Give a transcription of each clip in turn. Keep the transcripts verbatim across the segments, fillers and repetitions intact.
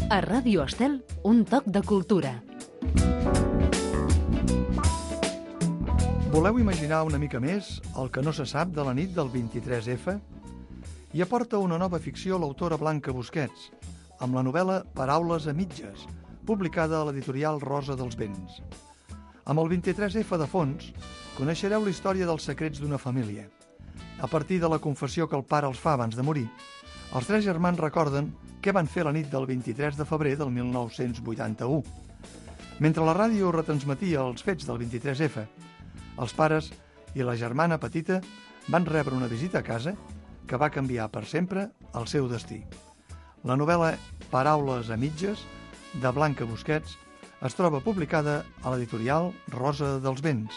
A Ràdio Estel, un toc de cultura. Voleu imaginar una mica més el que no se sap de la nit del vint-i-tres efa? Hi aporta una nova ficció l'autora Blanca Busquets, amb la novel·la Paraules a mitges, publicada a l'editorial Rosa dels Vents. Amb el vint-i-tres efa de fons, coneixereu la història dels secrets d'una família. A partir de la confessió que el pare els fa abans de morir, els tres germans recorden què van fer la nit del vint-i-tres de febrer del mil nou-cents vuitanta-u. Mentre la ràdio retransmetia els fets del vint-i-tres efa, els pares i la germana petita van rebre una visita a casa que va canviar per sempre el seu destí. La novel·la Paraules a mitges, de Blanca Busquets, es troba publicada a l'editorial Rosa dels Vents.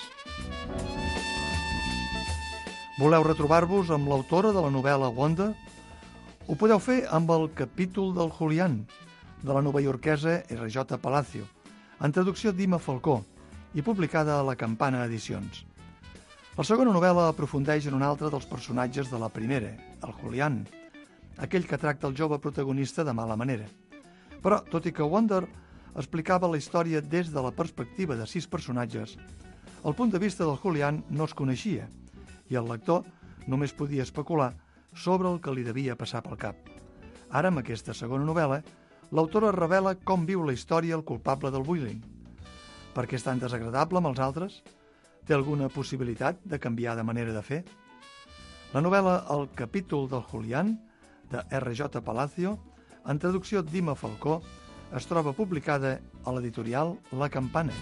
Voleu retrobar-vos amb l'autora de la novel·la Wanda? Ho podeu fer amb el capítol del Julián, de la novaiorquesa erre jota Palacio, en traducció d'Ima Falcó, i publicada a la Campana Edicions. La segona novel·la aprofundeix en un altre dels personatges de la primera, el Julián, aquell que tracta el jove protagonista de mala manera. Però, tot i que Wonder explicava la història des de la perspectiva de sis personatges, el punt de vista del Julián no es coneixia, i el lector només podia especular sobre el que li devia passar pel cap. Ara, amb aquesta segona novel·la, l'autora revela com viu la història el culpable del bullying. Per què és tan desagradable amb els altres? Té alguna possibilitat de canviar de manera de fer? La novel·la El capítol del Julián, de erre jota Palacio, en traducció d'Ima Falcó, es troba publicada a l'editorial La Campana.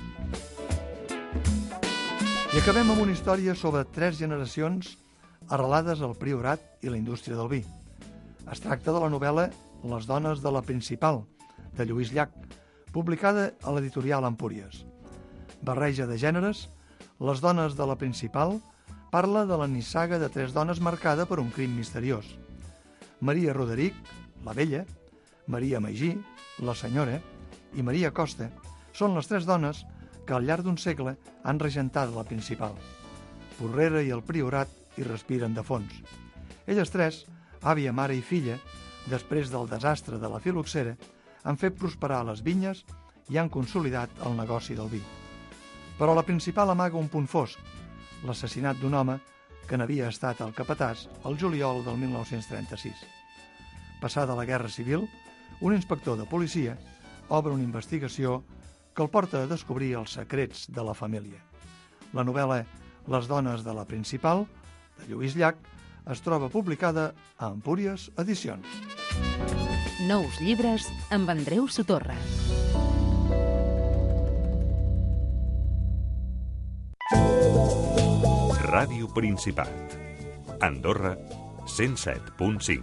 I acabem amb una història sobre tres generacions arrelades al priorat i la indústria del vi. Es tracta de la novel·la Les dones de la Principal, de Lluís Llach, publicada a l'editorial Empúries. Barreja de gèneres, Les dones de la Principal parla de la nissaga de tres dones marcada per un crim misteriós. Maria Roderic, la vella, Maria Magí, la senyora, i Maria Costa són les tres dones que al llarg d'un segle han regentat la Principal. Porrera i el priorat hi respiren de fons. Elles tres, àvia, mare i filla, després del desastre de la filoxera, han fet prosperar les vinyes i han consolidat el negoci del vi. Però la Principal amaga un punt fosc, l'assassinat d'un home que n'havia estat el capatàs el juliol del mil nou-cents trenta-sis. Passada la Guerra Civil, un inspector de policia obre una investigació que el porta a descobrir els secrets de la família. La novel·la Les dones de la Principal, de Lluís Llach, es troba publicada a Empúries Edicions. Nous llibres amb Andreu Sotorra. Ràdio Principat. Andorra, cent set punt cinc.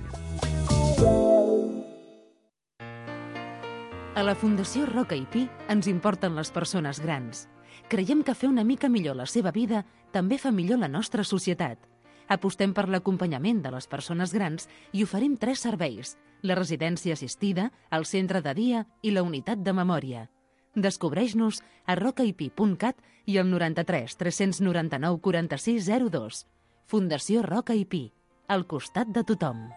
A la Fundació Roca i Pi ens importen les persones grans. Creiem que fer una mica millor la seva vida també fa millor la nostra societat. Apostem per l'acompanyament de les persones grans i oferim tres serveis: la residència assistida, el centre de dia i la unitat de memòria. Descobreix-nos a rocaipi punt cat i al noranta-tres tres noranta-nou quaranta-sis zero dos. Fundació Roca i Pi, al costat de tothom.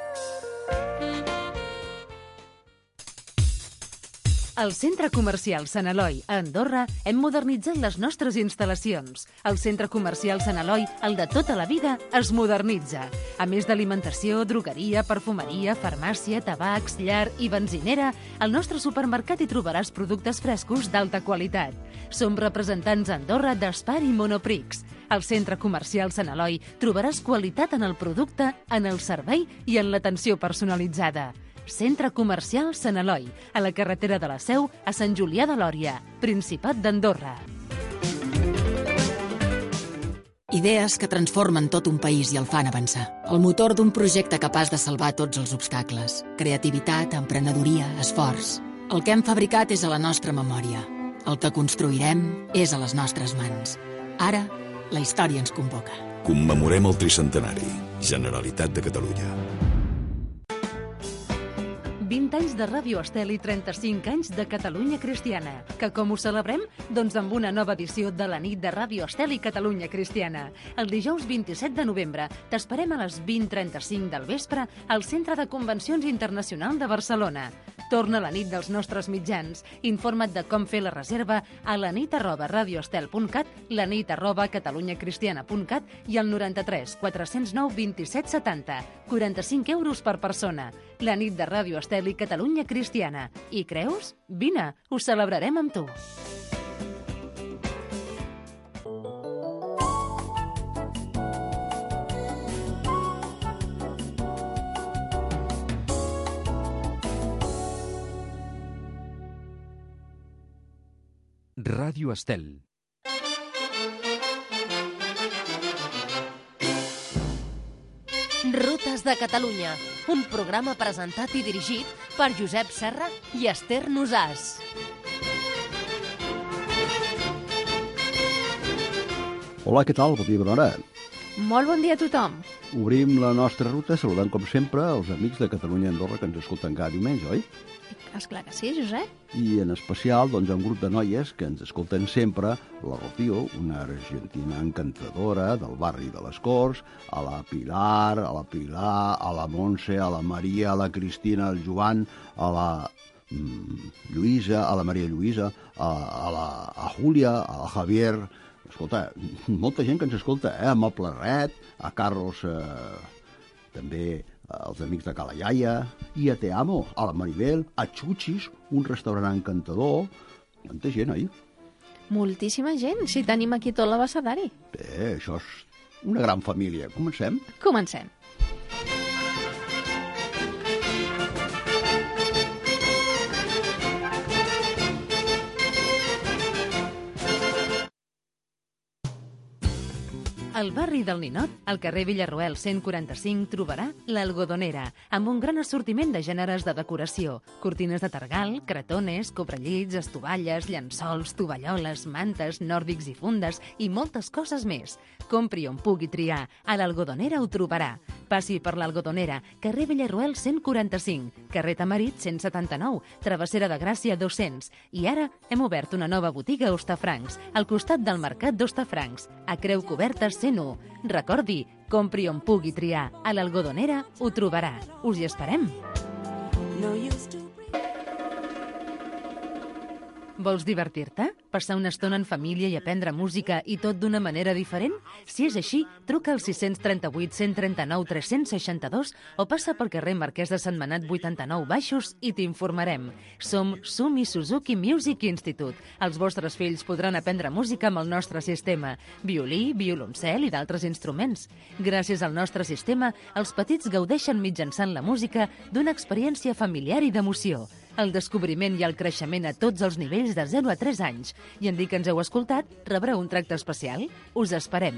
Al Centre Comercial Sant Eloi, a Andorra, hem modernitzat les nostres instal·lacions. El Centre Comercial Sant Eloi, el de tota la vida, es modernitza. A més d'alimentació, drogueria, perfumeria, farmàcia, tabacs, llar i benzinera, al nostre supermercat hi trobaràs productes frescos d'alta qualitat. Som representants a Andorra d'Espar i Monoprix. Al Centre Comercial Sant Eloi trobaràs qualitat en el producte, en el servei i en l'atenció personalitzada. Centre Comercial Sant Eloi, a la carretera de la Seu, a Sant Julià de Lòria, Principat d'Andorra. Idees que transformen tot un país i el fan avançar. El motor d'un projecte capaç de salvar tots els obstacles. Creativitat, emprenedoria, esforç. El que hem fabricat és a la nostra memòria. El que construirem és a les nostres mans. Ara, la història ens convoca. Commemorem el tricentenari. Generalitat de Catalunya. vint anys de Ràdio Estel i trenta-cinc anys de Catalunya Cristiana. Que com ho celebrem? Doncs amb una nova edició de la nit de Ràdio Estel i Catalunya Cristiana. El dijous vint-i-set de novembre t'esperem a les vint trenta-cinc del vespre al Centre de Convencions Internacional de Barcelona. Torna la nit dels nostres mitjans. Informa't de com fer la reserva a la nit arroba radioestel punt cat, la nit arroba catalunyacristiana punt cat i al noranta-tres quatre cents nou vint-i-set setanta. quaranta-cinc euros per persona. La nit de Ràdio Estel i Catalunya Cristiana. I creus? Vine, ho celebrarem amb tu. Ràdio Estel. Rutes de Catalunya, un programa presentat i dirigit per Josep Serra i Esther Nosàs. Hola, què tal? Bon dia, bona hora. Molt bon dia a tothom. Obrim la nostra ruta saludant, com sempre, els amics de Catalunya i Andorra que ens escolten cada diumenge, oi? Esclar que sí, Josep. I en especial, doncs, un grup de noies que ens escolten sempre, la Rocío, una argentina encantadora del barri de les Corts, a la Pilar, a la Pilar, a la Montse, a la Maria, a la Cristina, al Joan, a la mm, Lluïsa, a la Maria Lluïsa, a, a la a Júlia, a la Javier. Escolta, molta gent que ens escolta, eh? A Moble Red, a Carlos, eh, també als amics de Cala Iaia, i a Te Amo, a la Maribel, a Chuchis, un restaurant encantador. Quanta gent, oi? Moltíssima gent, si tenim aquí tot l'abecedari. Bé, això és una gran família. Comencem? Comencem. Al barri del Ninot, al carrer Villarroel cent quaranta-cinc, trobarà l'Algodonera, amb un gran assortiment de gèneres de decoració. Cortines de targal, cretones, cobrellits, estovalles, llençols, tovalloles, mantes, nòrdics i fundes i moltes coses més. Compri on pugui triar. A l'Algodonera ho trobarà. Passi per l'Algodonera, carrer Villarroel cent quaranta-cinc, carrer Tamarit cent setanta-nou, Travessera de Gràcia dos-cents. I ara hem obert una nova botiga a Hostafrancs, al costat del Mercat d'Hostafrancs, a Creu Coberta cent u. Recordi, compri on pugui triar. A l'Algodonera ho trobarà. Us hi esperem. Vols divertir-te? Passar una estona en família i aprendre música i tot d'una manera diferent? Si és així, truca al sis tres vuit, cent trenta-nou, tres cents i seixanta-dos o passa pel carrer Marquès de Sentmenat vuitanta-nou Baixos i t'informarem. Som Sumi Suzuki Music Institute. Els vostres fills podran aprendre música amb el nostre sistema. Violí, violoncel i d'altres instruments. Gràcies al nostre sistema, els petits gaudeixen mitjançant la música d'una experiència familiar i d'emoció. El descobriment i el creixement a tots els nivells de zero a tres anys. I en dir que ens heu escoltat, rebreu un tracte especial. Us esperem.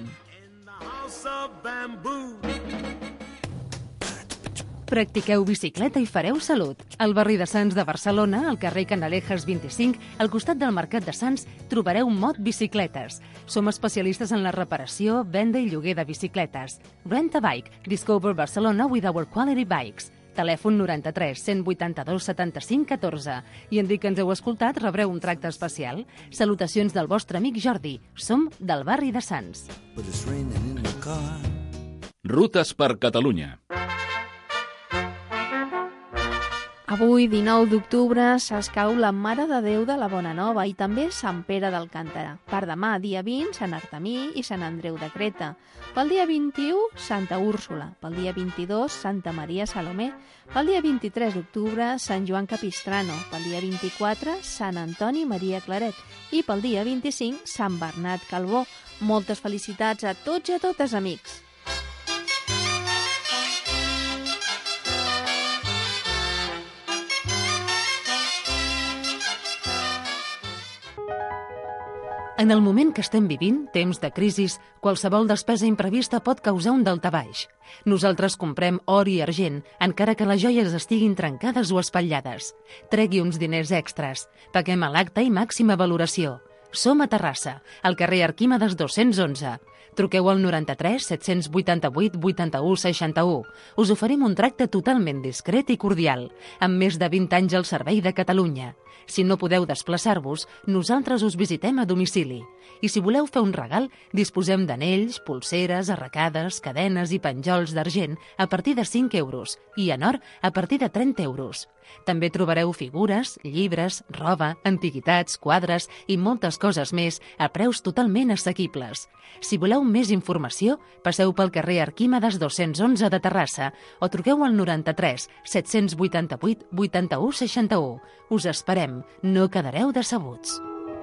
Practiqueu bicicleta i fareu salut. Al barri de Sants de Barcelona, al carrer Canalejas vint-i-cinc, al costat del Mercat de Sants, trobareu Mot Bicicletes. Som especialistes en la reparació, venda i lloguer de bicicletes. Rent a Bike. Discover Barcelona with our quality bikes. Telèfon noranta-tres, cent vuitanta-dos, setanta-cinc, catorze. I en dir que ens heu escoltat, rebreu un tracte especial. Salutacions del vostre amic Jordi. Som del barri de Sants. Rutes per Catalunya. Avui, dinou d'octubre, s'escau la Mare de Déu de la Bona Nova i també Sant Pere d'Alcàntara. Per demà, dia vint, Sant Artemí i Sant Andreu de Creta. Pel dia vint-i-u, Santa Úrsula. Pel dia vint-i-dos, Santa Maria Salomé. Pel dia vint-i-tres d'octubre, Sant Joan Capistrano. Pel dia vint-i-quatre, Sant Antoni Maria Claret. I pel dia vint-i-cinc, Sant Bernat Calbó. Moltes felicitats a tots i a totes, amics. En el moment que estem vivint, temps de crisis, qualsevol despesa imprevista pot causar un daltabaix. Nosaltres comprem or i argent, encara que les joies estiguin trencades o espatllades. Tregui uns diners extras. Paguem a l'acte i màxima valoració. Som a Terrassa, al carrer Arquímedes dos-cents onze. Truqueu al noranta-tres set vuitanta-vuit vuitanta-u seixanta-u. Us oferim un tracte totalment discret i cordial, amb més de vint anys al servei de Catalunya. Si no podeu desplaçar-vos, nosaltres us visitem a domicili. I si voleu fer un regal, disposem d'anells, pulseres, arracades, cadenes i penjols d'argent a partir de cinc euros i en or a partir de trenta euros. També trobareu figures, llibres, roba, antiguitats, quadres i moltes coses més a preus totalment assequibles. Si voleu més informació, passeu pel carrer Arquímedes dos-cents onze de Terrassa o truqueu al noranta-tres set vuitanta-vuit vuitanta-u seixanta-u. Us esperem, no quedareu decebuts.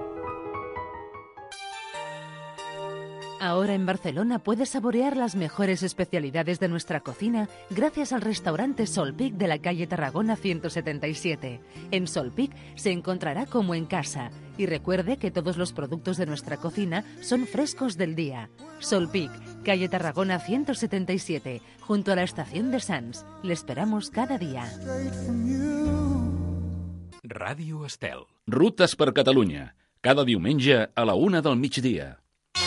Ahora en Barcelona puedes saborear las mejores especialidades de nuestra cocina gracias al restaurante Solpic de la calle Tarragona ciento setenta y siete. En Solpic se encontrará como en casa y recuerde que todos los productos de nuestra cocina son frescos del día. Solpic, calle Tarragona ciento setenta y siete, junto a la estación de Sants. Le esperamos cada día. Ràdio Estel. Rutes per Catalunya. Cada diumenge a la una del migdia.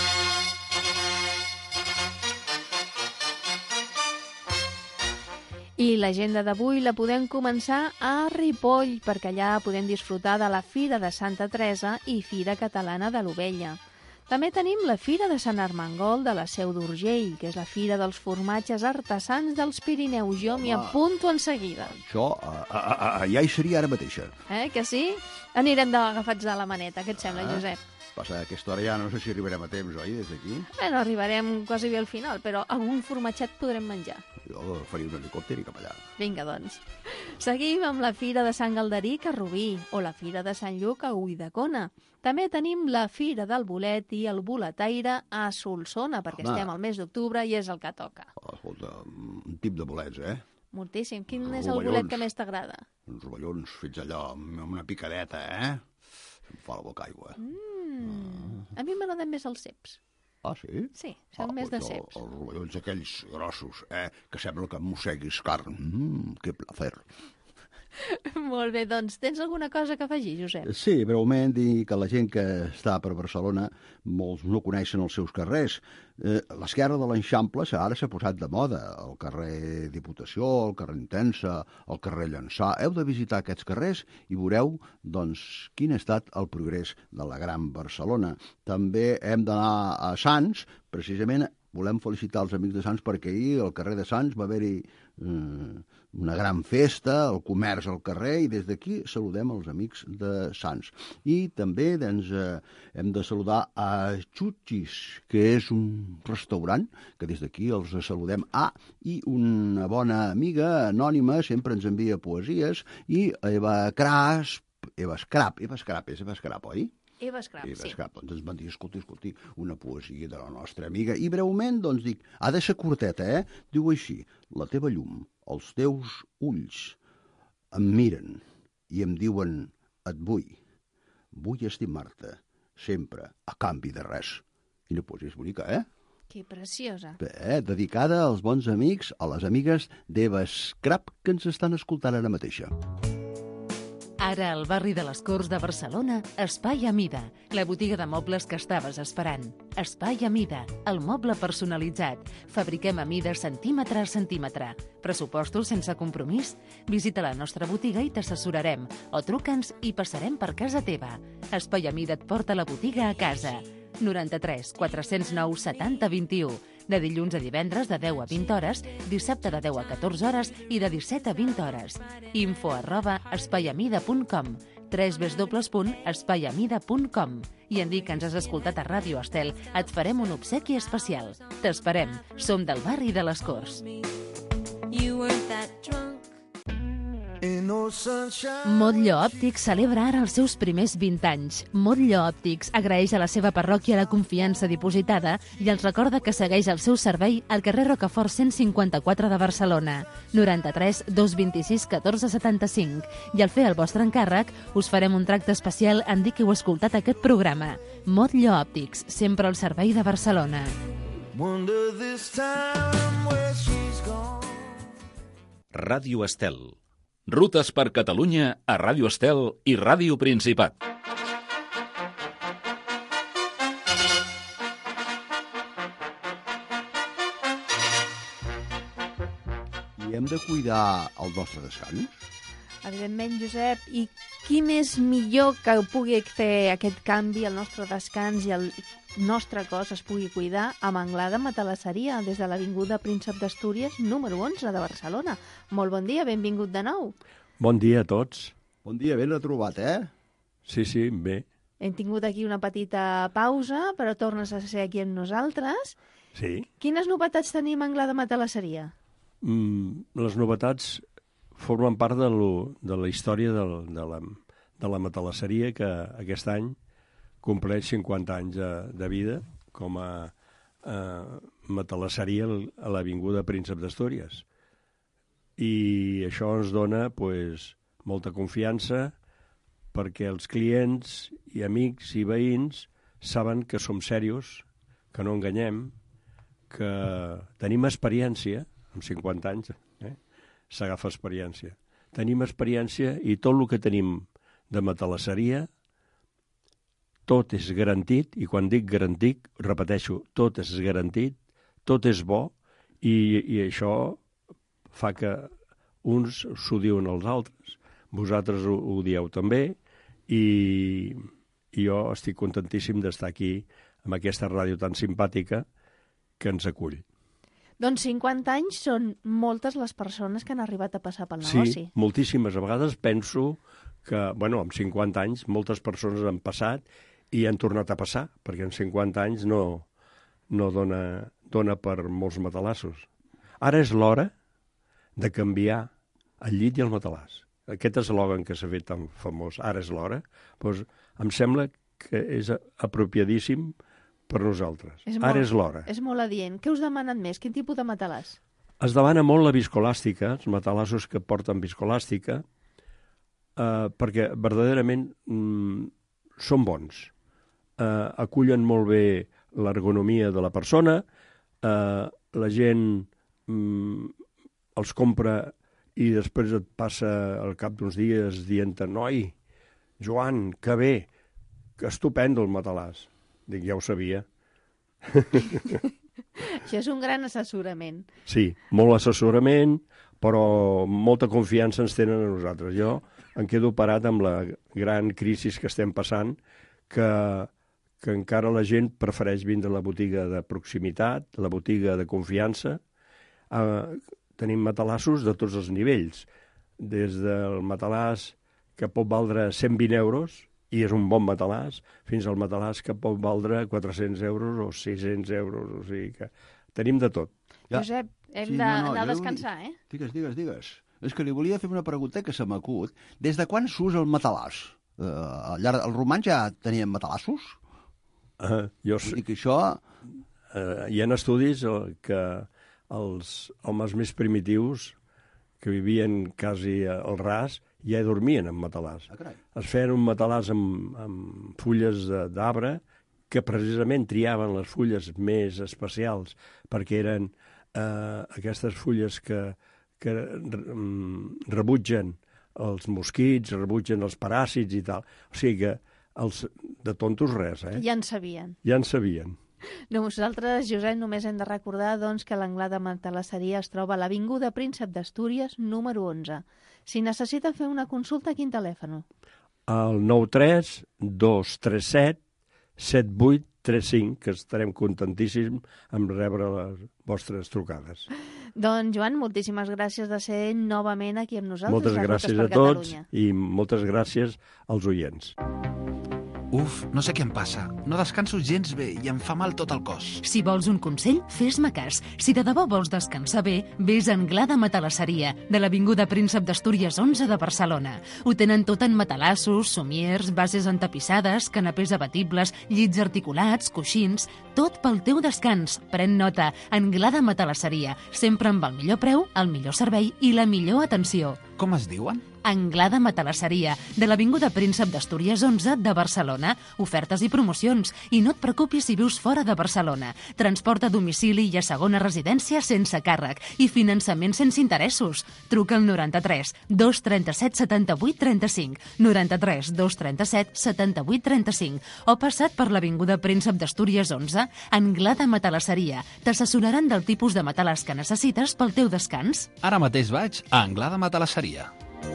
I l'agenda d'avui la podem començar a Ripoll, perquè allà podem disfrutar de la Fira de Santa Teresa i Fira Catalana de l'Ovella. També tenim la Fira de Sant Armengol de la Seu d'Urgell, que és la Fira dels formatges artesans dels Pirineus. Jo m'hi apunto en seguida. Això a, a, a, a, ja hi seria ara mateixa. Eh, que sí? Anirem agafats de la maneta, què et sembla, Ah. Josep? Passa que a aquesta hora ja no sé si arribarem a temps, oi, des d'aquí? Bueno, arribarem quasi bé al final, però algun formatget podrem menjar. Jo faria un helicòpter i cap allà. Vinga, doncs. Seguim amb la Fira de Sant Galderic a Rubí o la Fira de Sant Lluc a Ulldecona. També tenim la Fira del Bolet i el Boletaire a Solsona, perquè Home. estem al mes d'octubre i és el que toca. Oh, escolta, un tip de bolets, eh? Moltíssim. Quin és el Rovellons. bolet que més t'agrada? Uns rovellons fets allò amb una picadeta, eh? Em fa la boca aigua. Mm. A mi m'agraden més els ceps. Ah, sí? Sí, són més de jo, ceps. Els rovellons aquells grossos, eh? Que sembla que mosseguis carn. Mmm, que placer. Molt bé, doncs tens alguna cosa que afegir, Josep? Sí, breument dir que la gent que està per Barcelona, molts no coneixen els seus carrers. Eh, L'esquerra de l'Eixample ara s'ha posat de moda. El carrer Diputació, el carrer Intensa, el carrer Llançà. Heu de visitar aquests carrers i veureu doncs, quin ha estat el progrés de la Gran Barcelona. També hem d'anar a Sants, precisament volem felicitar els amics de Sants perquè ahir al carrer de Sants va haver-hi eh, una gran festa, el comerç al carrer, i des d'aquí saludem els amics de Sants. I també doncs, eh, hem de saludar a Chuchis, que és un restaurant que des d'aquí els saludem. Ah, i una bona amiga anònima sempre ens envia poesies, i Eva Cras, Eva Scrap, Eva Scrap, és Eva Scrap, oi? Eva Scrap, Eva sí. Scrap, doncs ens van dir, escolti, escolti, una poesia de la nostra amiga. I breument, doncs dic, ha de ser curteta, eh? Diu així: la teva llum, els teus ulls em miren i em diuen et vull. Vull estimar-te, sempre, a canvi de res. Quina poesia és bonica, eh? Que preciosa. Bé, dedicada als bons amics, a les amigues d'Eva Scrap que ens estan escoltant ara mateixa. Ara al barri de les Corts de Barcelona, Espai Amida, la botiga de mobles que estaves esperant. Espai Amida, el moble personalitzat. Fabriquem a mida centímetre a centímetre. Pressupostos sense compromís? Visita la nostra botiga i t'assessorarem. O truca'ns i passarem per casa teva. Espai Amida et porta la botiga a casa. noranta-tres quatre-cents nou setanta vint-i-u. De dilluns a divendres de deu a vint hores, dissabte de deu a catorze hores i de disset a vint hores. Info arroba espaiamida punt com, w w w punt espaiamida punt com. I en dir que ens has escoltat a Ràdio Estel, et farem un obsequi especial. T'esperem. Som del barri de les Corts. Motllo Òptics celebra ara els seus primers vint anys. Motllo Òptics agraeix a la seva parròquia la confiança dipositada i els recorda que segueix el seu servei al carrer Rocafort cent cinquanta-quatre de Barcelona, noranta-tres dos vint-i-sis catorze setanta-cinc. I al fer el vostre encàrrec, us farem un tracte especial en dir que heu escoltat aquest programa. Motllo Òptics, sempre al servei de Barcelona. Ràdio Estel. Rutes per Catalunya a Ràdio Estel i Ràdio Principat. de cuidar el nostre descans? Evidentment, Josep, i qui més millor que pugui fer aquest canvi al nostre descans i el nostre cos es pugui cuidar amb Anglada Matalasseria, des de l'Avinguda Príncep d'Astúries, número onze de Barcelona. Molt bon dia, benvingut de nou. Bon dia a tots. Bon dia, ben retrobat, eh? Sí, sí, bé. Hem tingut aquí una petita pausa, però tornes a ser aquí amb nosaltres. Sí. Quines novetats tenim a Anglada Matalasseria? Mm, les novetats formen part de, lo, de la història de, de, la, de la matalasseria, que aquest any compleix cinquanta anys de, de vida com a eh, matalasseria a l'Avinguda Príncep d'Astúries. I això ens dona pues, molta confiança perquè els clients i amics i veïns saben que som serios, que no enganyem, que tenim experiència, amb cinquanta anys, eh? S'agafa experiència. Tenim experiència i tot el que tenim de matalasseria, tot és garantit, i quan dic garantit, repeteixo, tot és garantit, tot és bo, i, i això fa que uns s'ho diuen als altres. Vosaltres ho, ho dieu també, i, i jo estic contentíssim d'estar aquí amb aquesta ràdio tan simpàtica que ens acull. Doncs cinquanta anys són moltes les persones que han arribat a passar pel negoci. Sí, moltíssimes. A vegades penso que, bueno, amb cinquanta anys moltes persones han passat i han tornat a passar, perquè en cinquanta anys no, no dona, dona per molts matalassos. Ara és l'hora de canviar el llit i el matalàs. Aquest eslògan que s'ha fet tan famós, ara és l'hora, doncs em sembla que és apropiadíssim per nosaltres. És Ara molt, és l'hora. És molt adient. Què us demanen més? Quin tipus de matalàs? Es demana molt la viscolàstica, els matalassos que porten viscolàstica, eh, perquè verdaderament mm, són bons. Eh, acullen molt bé l'ergonomia de la persona, eh, la gent mm, els compra i després et passa al cap d'uns dies dient-te, noi, Joan, que bé, que estupendo el matalàs. Dic, ja ho sabia. Això és un gran assessorament. Sí, molt assessorament, però molta confiança ens tenen a nosaltres. Jo em quedo parat amb la gran crisi que estem passant, que, que encara la gent prefereix vindre a la botiga de proximitat, la botiga de confiança. Eh, tenim matalassos de tots els nivells, des del matalàs que pot valdre cent vint euros, i és un bon matalàs, fins al matalàs que pot valdre quatre-cents euros o sis-cents euros, o sigui que tenim de tot. Ja. Josep, hem sí, d'anar no, no, a descansar, eh? Digues, digues, digues. És que li volia fer una pregunta que se m'acut. Des de quan s'usa el matalàs? Uh, al llarg del romans ja tenien matalassos? Uh, jo... I que això... Uh, hi ha estudis que els homes més primitius que vivien quasi al ras ja dormien en matalàs. Ah, es feien un matalàs amb, amb fulles d'arbre, que precisament triaven les fulles més especials, perquè eren eh, aquestes fulles que, que rebutgen els mosquits, rebutgen els paràsits i tal. O sigui que els, de tontos res, eh? Ja en sabien. Ja en sabien. Nosaltres, Josep, només hem de recordar doncs, que l'Anglada Matalasseria es troba a l'Avinguda Príncep d'Astúries, número onze. Si necessita fer una consulta, quin telèfon? El nou tres dos tres set set vuit tres cinc, que estarem contentíssims en rebre les vostres trucades. Doncs, Joan, moltíssimes gràcies de ser novament aquí amb nosaltres. Moltes gràcies a tots i moltes gràcies als oients. Uf, no sé què em passa. No descanso gens bé i em fa mal tot el cos. Si vols un consell, fes-me cas. Si de debò vols descansar bé, vés a Anglada Matalasseria, de l'Avinguda Príncep d'Astúries onze de Barcelona. Ho tenen tot en matalassos, somiers, bases entapissades, canapés abatibles, llits articulats, coixins... Tot pel teu descans. Pren nota. Anglada Matalasseria, sempre amb el millor preu, el millor servei i la millor atenció. Com es diuen? Anglada Matalasseria, de l'Avinguda Príncep d'Astúries onze de Barcelona. Ofertes i promocions. I no et preocupis si vius fora de Barcelona. Transport a domicili i a segona residència sense càrrec i finançament sense interessos. Truca al noranta-tres dos trenta-set setanta-vuit trenta-cinc, noranta-tres dos trenta-set setanta-vuit trenta-cinc o passat per l'Avinguda Príncep d'Astúries onze, Anglada Matalasseria. T'assessoraran del tipus de matalàs que necessites pel teu descans. Ara mateix vaig a Anglada Matalasseria.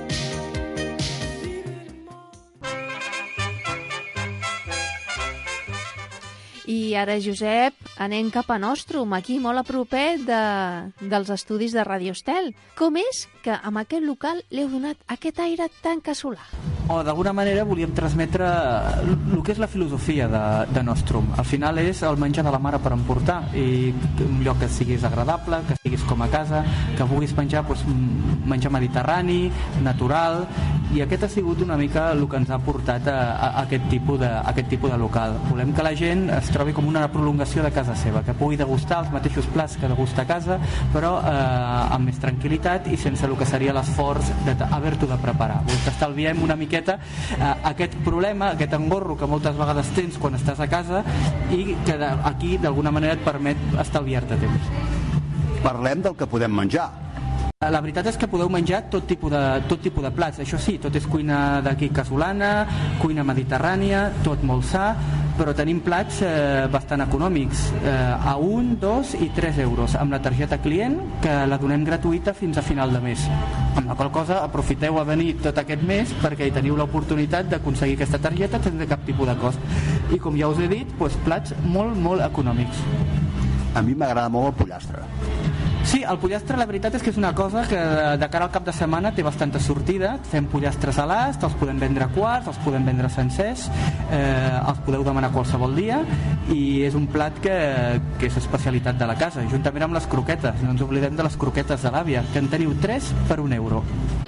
I ara, Josep, anem cap a Nostrum, aquí molt a propet de, dels estudis de Radio Estel. Com és que amb aquest local li heu donat aquest aire tan casolà? O d'alguna manera volíem transmetre el que és la filosofia de, de Nostrum. Al final és el menjar de la mare per emportar, i un lloc que siguis agradable, que siguis com a casa, que vulguis menjar doncs, menjar mediterrani, natural, i aquest ha sigut una mica el que ens ha portat a, a, a, aquest, tipus de, a aquest tipus de local. Volem que la gent es trobi com una prolongació de casa seva, que pugui degustar els mateixos plats que degusta a casa, però eh, amb més tranquil·litat i sense el que seria l'esforç d'haver-t'ho de preparar. Vull que estalviem una miqueta eh, aquest problema, aquest engorro que moltes vegades tens quan estàs a casa i que aquí d'alguna manera et permet estalviar-te temps. Parlem del que podem menjar. La veritat és que podeu menjar tot tipus de, tot tipus de plats. Això sí, tot és cuina d'aquí casolana, cuina mediterrània, tot molt sa, però tenim plats eh, bastant econòmics, eh, a un, dos i tres euros, amb la targeta client, que la donem gratuïta fins a final de mes. Amb la qual cosa aprofiteu a venir tot aquest mes perquè hi teniu l'oportunitat d'aconseguir aquesta targeta sense cap tipus de cost. I com ja us he dit, doncs, plats molt, molt econòmics. A mi m'agrada molt el pollastre. Sí, el pollastre la veritat és que és una cosa que de cara al cap de setmana té bastanta sortida. Fem pollastres alats, els podem vendre quarts, els podem vendre sencers, eh, els podeu demanar qualsevol dia, i és un plat que, que és especialitat de la casa, juntament amb les croquetes. No ens oblidem de les croquetes de l'àvia, que en teniu tres per un euro.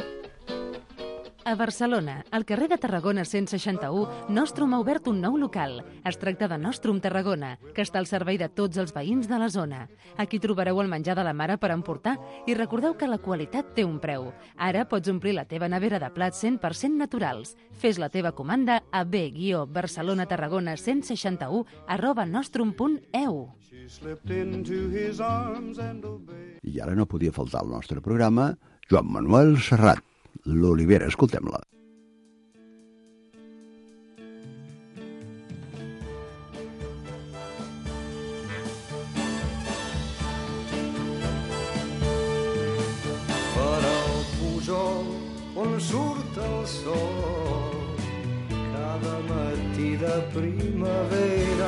A Barcelona, al carrer de Tarragona cent seixanta-u, Nostrum ha obert un nou local. Es tracta de Nostrum Tarragona, que està al servei de tots els veïns de la zona. Aquí trobareu el menjar de la mare per emportar i recordeu que la qualitat té un preu. Ara pots omplir la teva nevera de plats cent per cent naturals. Fes la teva comanda a b guió barcelona tarragona cent seixanta-u arroba nostrum punt e u. I ara no podia faltar al nostre programa Joan Manuel Serrat, l'Olivera. Escoltem-la. Per al pujol on surt el sol, cada matí de primavera,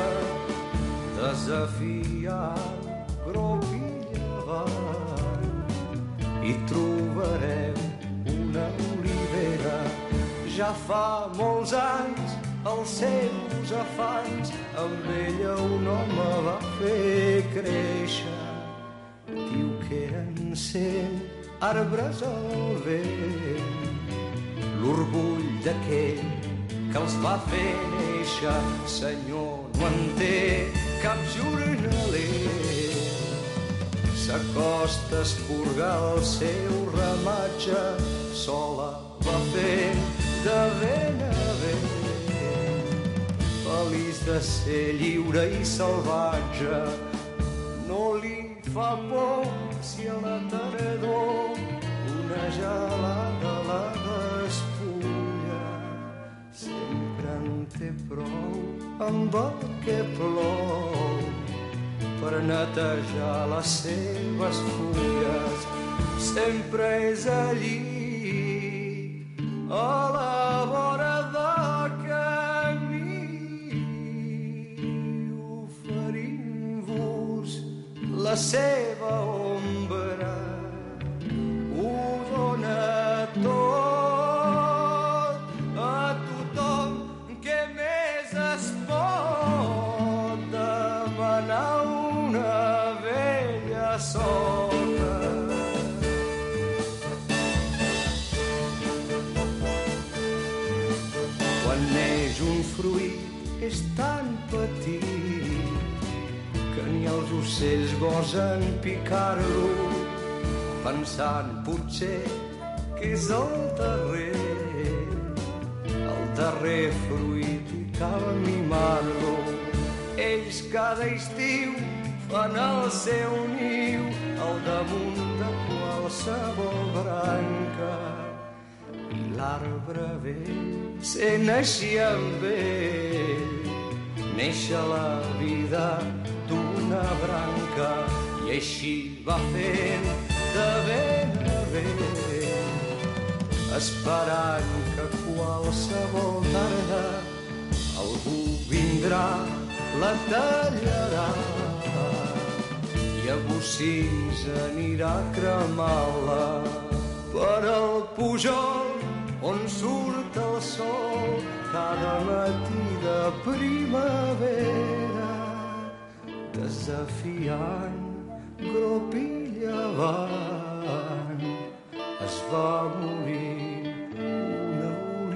desafiant gropilla avall, i trobarem una olivera. Ja fa molts anys els seus afans amb ella un home va fer créixer. Diu que eren cent arbres al vent, l'orgull d'aquell que els va fer néixer. Senyor, no en té cap jornaler, s'acosta a esporgar el seu ramatge, sola va fent de vent a vent, feliç de ser lliure i salvatge. No li fa por si a la tardor una gelada la despulla. Sempre en té prou amb el que plou per netejar les seves fulles. Sempre és allí, a la vora del camí, oferint-vos la seva ombra. Ho dona tot a tothom que més es pot demanar una vella soca. Quan neix un fruit és tan petit que ni els ocells gosen picar-lo, pensant potser que és el darrer, el darrer fruit i cal mimar-lo. Ells cada estiu fan el seu niu al damunt de qualsevol branca i l'arbre vell sent així amb ell néixer la vida d'una branca i així va fent de vent a vent esperant que qualsevol tarda algú vindrà, la tallarà i a bocins anirà a cremar-la per al pujol on surt el sol cada matí de primavera desafiant grop i llevant es va morir una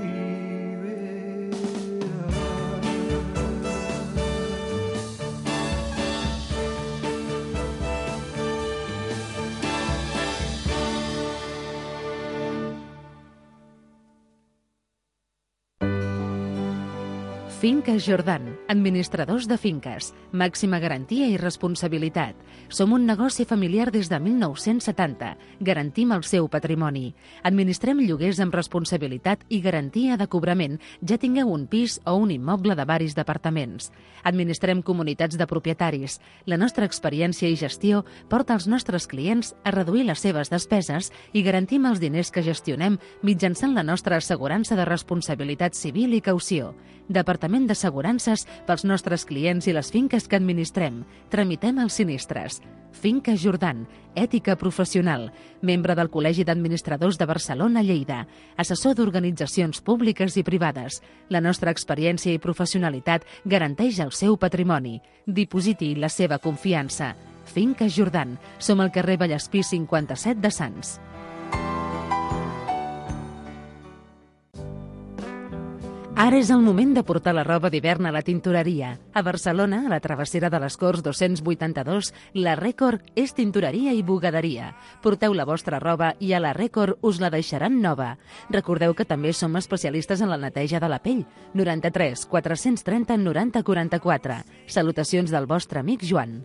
Finques Jordan, administradors de finques, màxima garantia i responsabilitat. Som un negoci familiar des de mil nou-cents setanta. Garantim el seu patrimoni. Administrem lloguers amb responsabilitat i garantia de cobrament, ja tingueu un pis o un immoble de varis departaments. Administrem comunitats de propietaris. La nostra experiència i gestió porta els nostres clients a reduir les seves despeses i garantim els diners que gestionem mitjançant la nostra assegurança de responsabilitat civil i caució. Departament d'Assegurances pels nostres clients i les finques que administrem. Tramitem els sinistres. Finca Jordan, ètica professional, membre del Col·legi d'Administradors de Barcelona, Lleida, assessor d'organitzacions públiques i privades. La nostra experiència i professionalitat garanteix el seu patrimoni. Dipositi la seva confiança. Finca Jordan. Som al carrer Vallespí cinquanta-set de Sants. Ara és el moment de portar la roba d'hivern a la tintoreria. A Barcelona, a la travessera de les Corts dos-cents vuitanta-dos, la Rècord és tintoreria i bugaderia. Porteu la vostra roba i a la Rècord us la deixaran nova. Recordeu que també som especialistes en la neteja de la pell. noranta-tres quatre-cents trenta noranta quaranta-quatre. Salutacions del vostre amic Joan.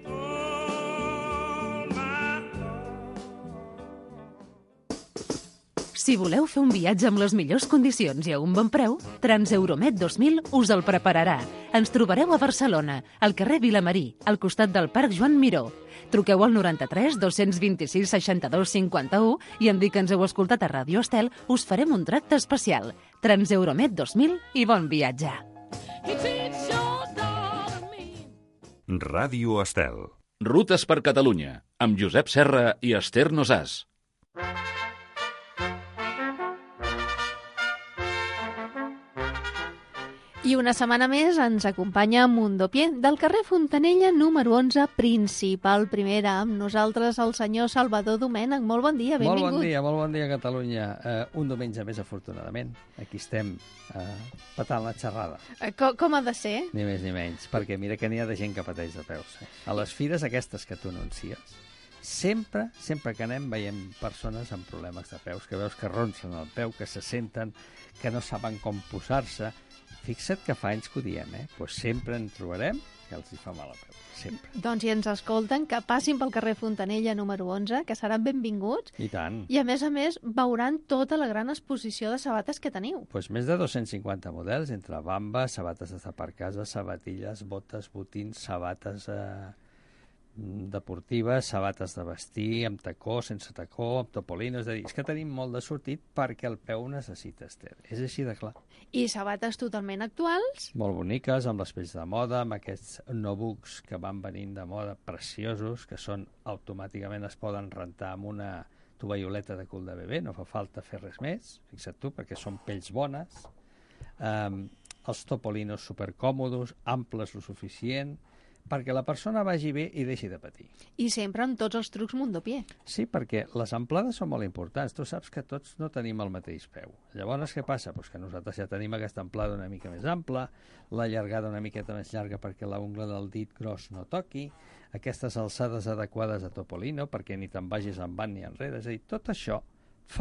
Si voleu fer un viatge amb les millors condicions i a un bon preu, Transeuromed dos mil us el prepararà. Ens trobareu a Barcelona, al carrer Vilamarí, al costat del Parc Joan Miró. Truqueu al noranta-tres dos-cents vint-i-sis seixanta-dos cinquanta-u i en dir que ens heu escoltat a Ràdio Estel, us farem un tracte especial. Transeuromed dos mil i bon viatge. Ràdio Estel. Rutes per Catalunya, amb Josep Serra i Esther Nosàs. I una setmana més ens acompanya Mundopié, del carrer Fontanella número onze, principal primera. Amb nosaltres el senyor Salvador Domènech. Molt bon dia, benvingut. Molt bon dia, molt bon dia, Catalunya. Uh, un diumenge més, afortunadament. Aquí estem uh, patant la xerrada. Uh, com, com ha de ser? Ni més ni menys, perquè mira que n'hi ha de gent que pateix de peus. Eh? A les fires aquestes que tu anuncies, sempre, sempre que anem veiem persones amb problemes de peus, que veus que ronsen el peu, que se senten, que no saben com posar-se. Fixa't que fa anys que ho diem, eh? Pues sempre en trobarem que els hi fa mal a peu, sempre. Doncs si ens escolten, que passin pel carrer Fontanella número onze, que seran benvinguts. I tant. I a més a més veuran tota la gran exposició de sabates que teniu. Pues més de dos-cents cinquanta models, entre bambes, sabates de tapar casa, sabatilles, botes, botins, sabates eh, deportives, sabates de vestir, amb tacó, sense tacó, amb topolino. És a dir, és que tenim molt de sortit perquè el peu necessita, Esther. És així de clar. I sabates totalment actuals. Molt boniques, amb les pells de moda, amb aquests notebooks que van venint de moda, preciosos, que són automàticament es poden rentar amb una tovalloleta de cul de bebè, no fa falta fer res més, fixa't tu, perquè són pells bones. Um, els topolinos supercòmodos, amples lo suficient, perquè la persona vagi bé i deixi de patir. I sempre amb tots els trucs Mundopié. Sí, perquè les amplades són molt importants. Tu saps que tots no tenim el mateix peu. Llavors, què passa? Pues que nosaltres ja tenim aquesta amplada una mica més ampla, la llargada una miqueta més llarga perquè la ungla del dit gros no toqui, aquestes alçades adequades a topolino perquè ni te'n vagis en avant ni enrere. És a dir, tot això fa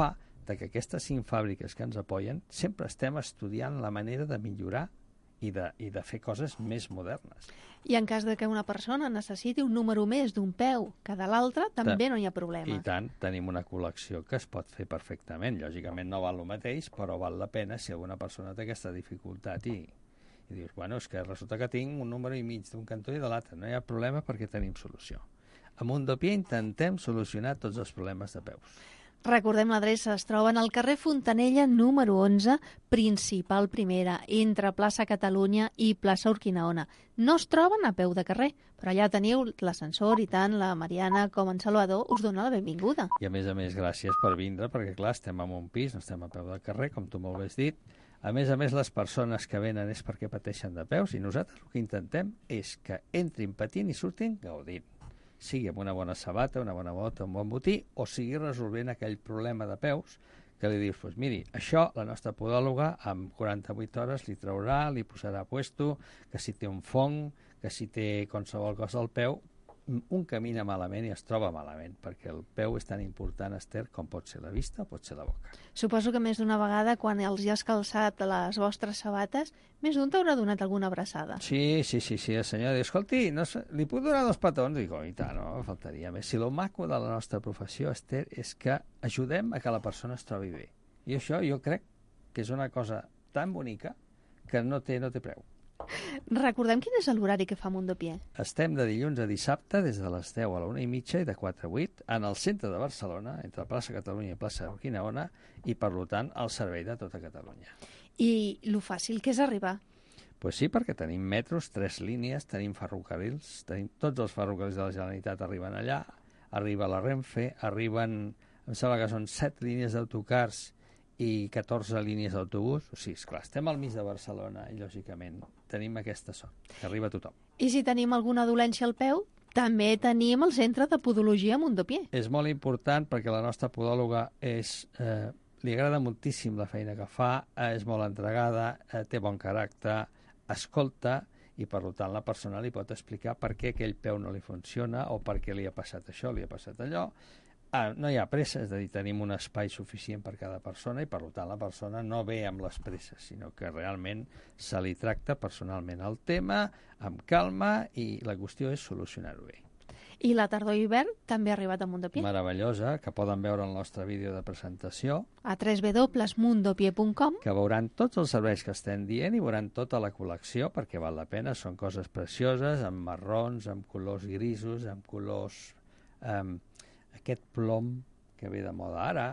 de que aquestes cinc fàbriques que ens apoyen sempre estem estudiant la manera de millorar i de, i de fer coses més modernes. I en cas de que una persona necessiti un número més d'un peu que de l'altre, també no hi ha problema. I tant, tenim una col·lecció que es pot fer perfectament. Lògicament no val el mateix, però val la pena si alguna persona té aquesta dificultat i, i dius, bueno, és que resulta que tinc un número i mig d'un cantó i de l'altre. No hi ha problema perquè tenim solució. A Mundopié intentem solucionar tots els problemes de peus. Recordem l'adreça, es troben al carrer Fontanella número onze, principal primera, entre plaça Catalunya i plaça Urquinaona. No es troben a peu de carrer, però allà teniu l'ascensor i tant la Mariana com en Salvador us dona la benvinguda. I a més a més, gràcies per vindre, perquè clar, estem en un pis, no estem a peu de carrer, com tu molt bé has dit. A més a més, les persones que venen és perquè pateixen de peus i nosaltres el que intentem és que entrin patint i surtin gaudint. Sigui amb una bona sabata, una bona bota, un bon botí, o sigui resolvent aquell problema de peus que li dius, pues miri, això la nostra podòloga en quaranta-vuit hores li traurà, li posarà a puesto, que si té un fong, que si té qualsevol cosa al peu, un camina malament i es troba malament, perquè el peu és tan important, Esther, com pot ser la vista o pot ser la boca. Suposo que més d'una vegada, quan els hi has calçat les vostres sabates, més d'un t'haurà donat alguna abraçada. Sí, sí, sí, sí, el senyor diu, escolti, no sé, li puc donar dos petons? Dic, oh, i tant, no, faltaria més. Si lo maco de la nostra professió, Esther, és que ajudem a que la persona es trobi bé. I això jo crec que és una cosa tan bonica que no té, no té preu. Recordem quin és l'horari que fa Mundopié. Estem de dilluns a dissabte des de les deu a la una i mitja i de quatre a vuit en el centre de Barcelona, entre plaça Catalunya i plaça Urquinaona, i per tant al servei de tota Catalunya. I lo fàcil que és arribar. Pues sí, perquè tenim metros, tres línies, tenim ferrocarrils, tenim tots els ferrocarrils de la Generalitat arriben allà, arriba la Renfe, arriben, em sembla que són set línies d'autocars i catorze línies d'autobús. O sigui, esclar, estem al mig de Barcelona i, lògicament, tenim aquesta sort, que arriba a tothom. I si tenim alguna dolència al peu, també tenim el Centre de Podologia Mundopié. És molt important perquè la nostra podòloga és, eh, li agrada moltíssim la feina que fa, eh, és molt entregada, eh, té bon caràcter, escolta, i per tant la persona li pot explicar per què aquell peu no li funciona o per què li ha passat això, li ha passat allò. Ah, no hi ha pressa, és a dir, tenim un espai suficient per cada persona i per tant la persona no ve amb les presses, sinó que realment se li tracta personalment el tema, amb calma, i la qüestió és solucionar-ho bé. I la tardor i hivern també ha arribat a Mundopié. Meravellosa, que poden veure el nostre vídeo de presentació. A w w w punt mundopié punt com. Que veuran tots els serveis que estem dient i veuran tota la col·lecció, perquè val la pena, són coses precioses, amb marrons, amb colors grisos, amb colors... Um, aquest plom que ve de moda ara,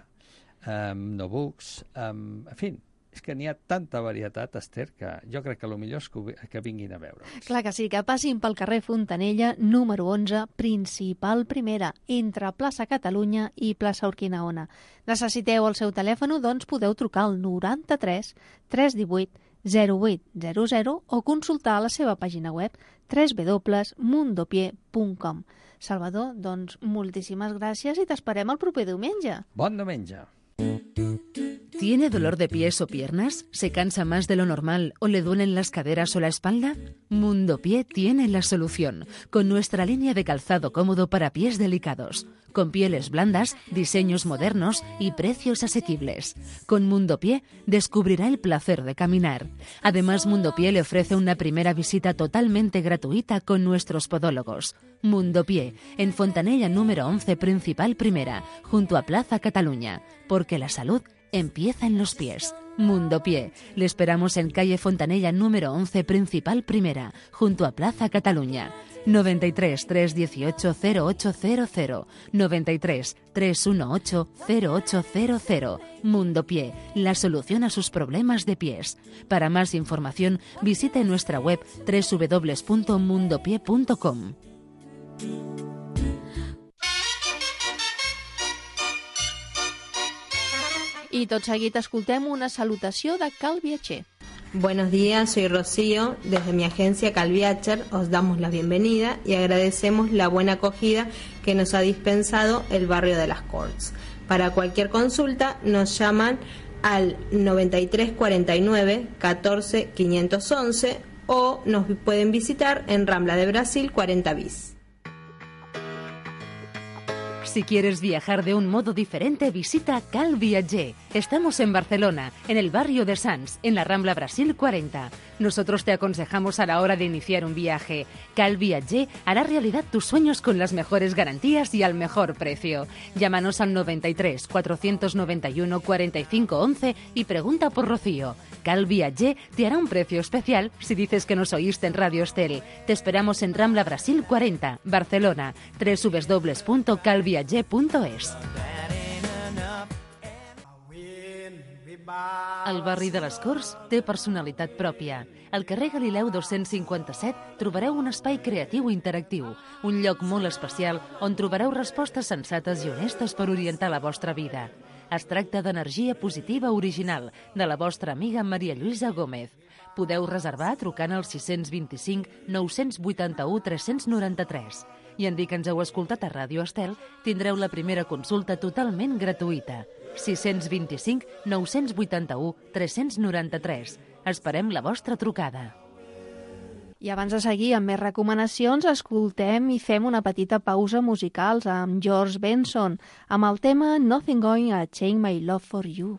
um, notebooks, um, en fi, és que n'hi ha tanta varietat, Esther, que jo crec que el millor és que, que vinguin a veure. Clar que sí, que passin pel carrer Fontanella, número onze, principal primera, entre plaça Catalunya i plaça Urquinaona. Necessiteu el seu telèfon, doncs podeu trucar al noranta-tres tres divuit zero vuit zero zero o consultar la seva pàgina web w w w punt mundopié punt com. Salvador, doncs moltíssimes gràcies i t'esperem el proper diumenge. Bon diumenge. ¿Tiene dolor de pies o piernas? ¿Se cansa más de lo normal o le duelen las caderas o la espalda? Mundopié tiene la solución, con nuestra línea de calzado cómodo para pies delicados, con pieles blandas, diseños modernos y precios asequibles. Con Mundopié descubrirá el placer de caminar. Además, Mundopié le ofrece una primera visita totalmente gratuita con nuestros podólogos. Mundopié, en Fontanella número once, principal primera, junto a Plaza Cataluña, porque la salud empieza en los pies. Mundopié. Le esperamos en calle Fontanella número once, principal primera, junto a Plaza Cataluña. noventa y tres, tres dieciocho, cero ocho cero cero, noventa y tres, tres dieciocho, cero ocho cero cero. Mundopié, la solución a sus problemas de pies. Para más información, visite nuestra web w w w punto mundopié punto com. Y tot seguit escoltem una salutació de Cal Viatger. Buenos días, soy Rocío. Desde mi agencia Calviacher os damos la bienvenida y agradecemos la buena acogida que nos ha dispensado el barrio de las Corts. Para cualquier consulta nos llaman al noventa y tres cuarenta y nueve, catorce, quinientos once o nos pueden visitar en Rambla de Brasil cuarenta bis. Si quieres viajar de un modo diferente, visita Cal Viatger. Estamos en Barcelona, en el barrio de Sants, en la Rambla Brasil cuarenta. Nosotros te aconsejamos a la hora de iniciar un viaje. Cal Viatger hará realidad tus sueños con las mejores garantías y al mejor precio. Llámanos al noventa y tres, cuatrocientos noventa y uno, cuarenta y cinco once y pregunta por Rocío. Cal Viatger te hará un precio especial si dices que nos oíste en Radio Estel. Te esperamos en Rambla Brasil cuarenta, Barcelona, doble u doble u doble u punto cal viatger punto es. El barri de les Corts té personalitat pròpia. Al carrer Galileu dos-cents cinquanta-set trobareu un espai creatiu i interactiu, un lloc molt especial on trobareu respostes sensates i honestes per orientar la vostra vida. Es tracta d'energia positiva original de la vostra amiga Maria Lluïsa Gómez. Podeu reservar trucant al sis dos cinc, nou vuit u, tres nou tres. I en dir que ens heu escoltat a Ràdio Estel, tindreu la primera consulta totalment gratuïta. sis dos cinc, nou vuit u, tres nou tres. Esperem la vostra trucada. I abans de seguir amb més recomanacions, escoltem i fem una petita pausa musical amb George Benson, amb el tema Nothing Going to Change My Love for You.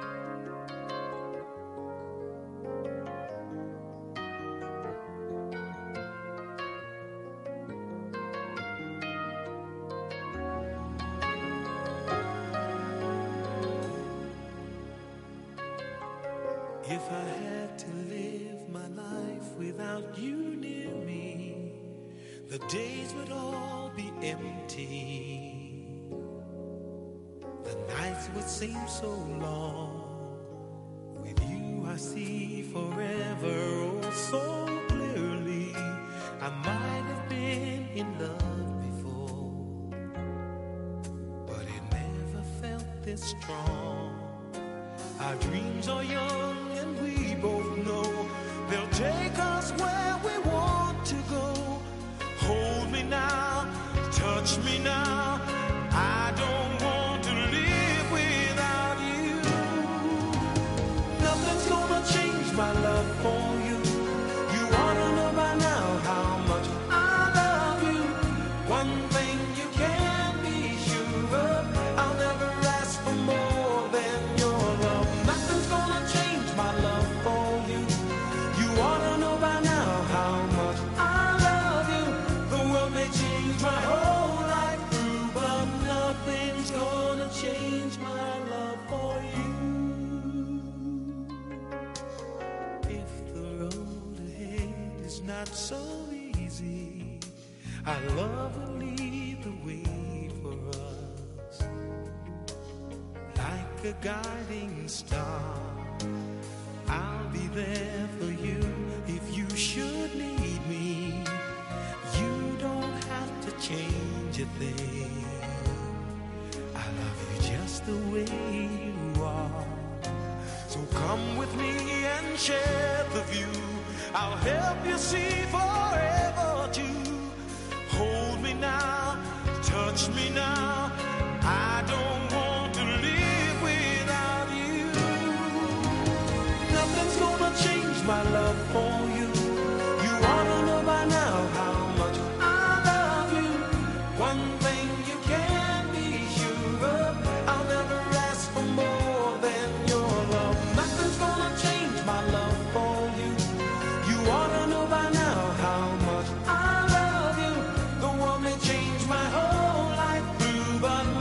If I had to live my life without you near me, the days would all be empty. The nights would seem so long. With you I see forever oh so clearly. I might have been in love before, but it never felt this strong. Our dreams are young and we both know they'll take us where we want to go. Hold me now, touch me now. I don't want to live without you. Nothing's gonna change my love for you. You ought to know by now how much I love you. One thing you can be sure of, I'll never ask for more than your love. Nothing's gonna change my love for you. You ought to know by now how much I love you. The world may change my whole life through, but nothing's gonna change my love for you. If the road ahead is not so easy, our love will lead the way for us. Like a guiding star, I'll be there for you if you should need me. You don't have to change a thing. I love you just the way you are. So come with me and share the view. I'll help you see forever too. Hold me now, touch me now. I don't want to live without you. Nothing's gonna change my love for you. You ought to know by now how much I love you. One thing you can be sure of, I'll never ask for more than your love. Nothing's gonna change my love for you. You ought to know by now how much I love you. The world may change my whole life through, but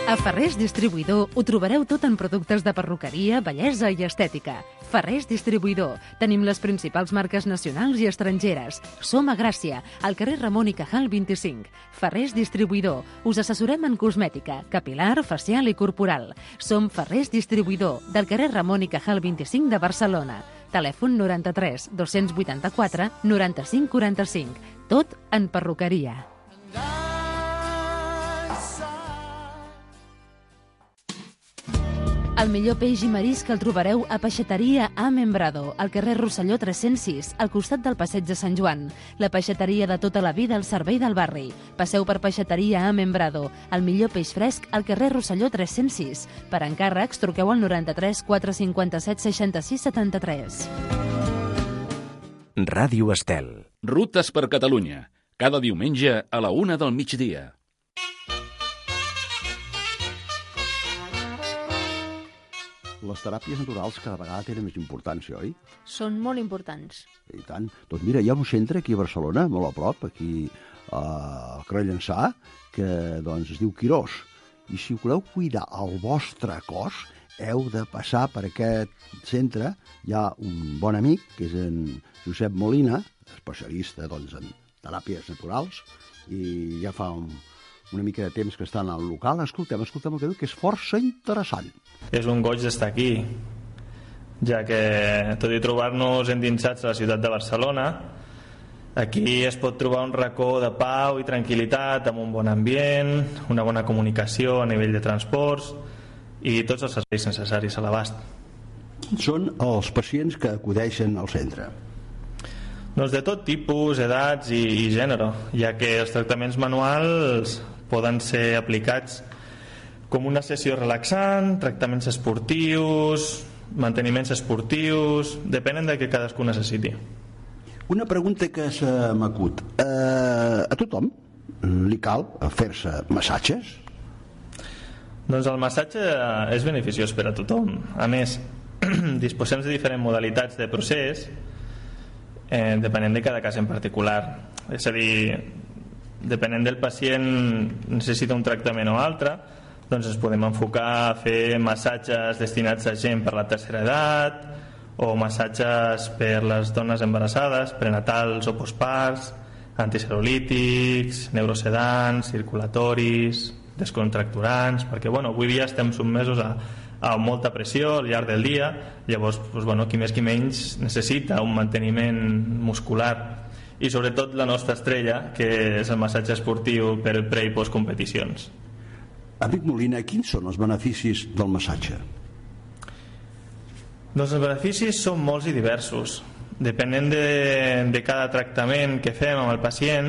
A Ferrés Distribuïdor ho trobareu tot en productes de perruqueria, bellesa i estètica. Ferrés Distribuïdor. Tenim les principals marques nacionals i estrangeres. Som a Gràcia, al carrer Ramon i Cajal vint-i-cinc. Ferrés Distribuïdor. Us assessorem en cosmètica, capilar, facial i corporal. Som Ferrés Distribuïdor, del carrer Ramon i Cajal vint-i-cinc de Barcelona. Telèfon noranta-tres dos-cents vuitanta-quatre noranta-cinc quaranta-cinc. Tot en perruqueria. El millor peix i marisc el trobareu a Peixateria A Membrado, al carrer Rosselló tres-cents sis, al costat del Passeig de Sant Joan. La peixateria de tota la vida al servei del barri. Passeu per Peixateria A Membrado, el millor peix fresc al carrer Rosselló tres-cents sis. Per encàrrecs, truqueu al noranta-tres quatre cinquanta-set seixanta-sis setanta-tres. Ràdio Estel. Rutes per Catalunya. Cada diumenge a la una del migdia. Les teràpies naturals cada vegada tenen més importància, oi? Són molt importants. I tant. Doncs mira, hi ha un centre aquí a Barcelona, molt a prop, aquí al carrer Llançà, que doncs es diu Quirós. I si voleu cuidar el vostre cos, heu de passar per aquest centre. Hi ha un bon amic, que és en Josep Molina, especialista doncs, en teràpies naturals, i ja fa un, una mica de temps que està en el local. Escoltem, escoltem el que diu, que és força interessant. És un goig d'estar aquí, ja que, tot i trobar-nos endinsats a la ciutat de Barcelona, aquí es pot trobar un racó de pau i tranquil·litat, amb un bon ambient, una bona comunicació a nivell de transports i tots els serveis necessaris a l'abast. Són els pacients que acudeixen al centre? Doncs de tot tipus, edats i, i gènere, ja que els tractaments manuals poden ser aplicats com una sessió relaxant, tractaments esportius, manteniments esportius, depenen del que cadascú necessiti. Una pregunta que se m'acut. Eh, a tothom li cal fer-se massatges? Doncs el massatge és beneficiós per a tothom. A més, disposem de diferents modalitats de procés eh, depenent de cada cas en particular. És a dir, depenent del pacient necessita un tractament o altre, doncs ens podem enfocar a fer massatges destinats a gent per la tercera edat o massatges per les dones embarassades, prenatals o postparts, anticelulítics, neurosedants, circulatoris, descontracturants, perquè bueno, avui dia estem sotmesos a, a molta pressió al llarg del dia, llavors doncs, bueno, qui més qui menys necessita un manteniment muscular i sobretot la nostra estrella, que és el massatge esportiu per pre- i postcompeticions. Amic Molina, quins són els beneficis del massatge? Doncs els beneficis són molts i diversos. Depenent de, de cada tractament que fem amb el pacient,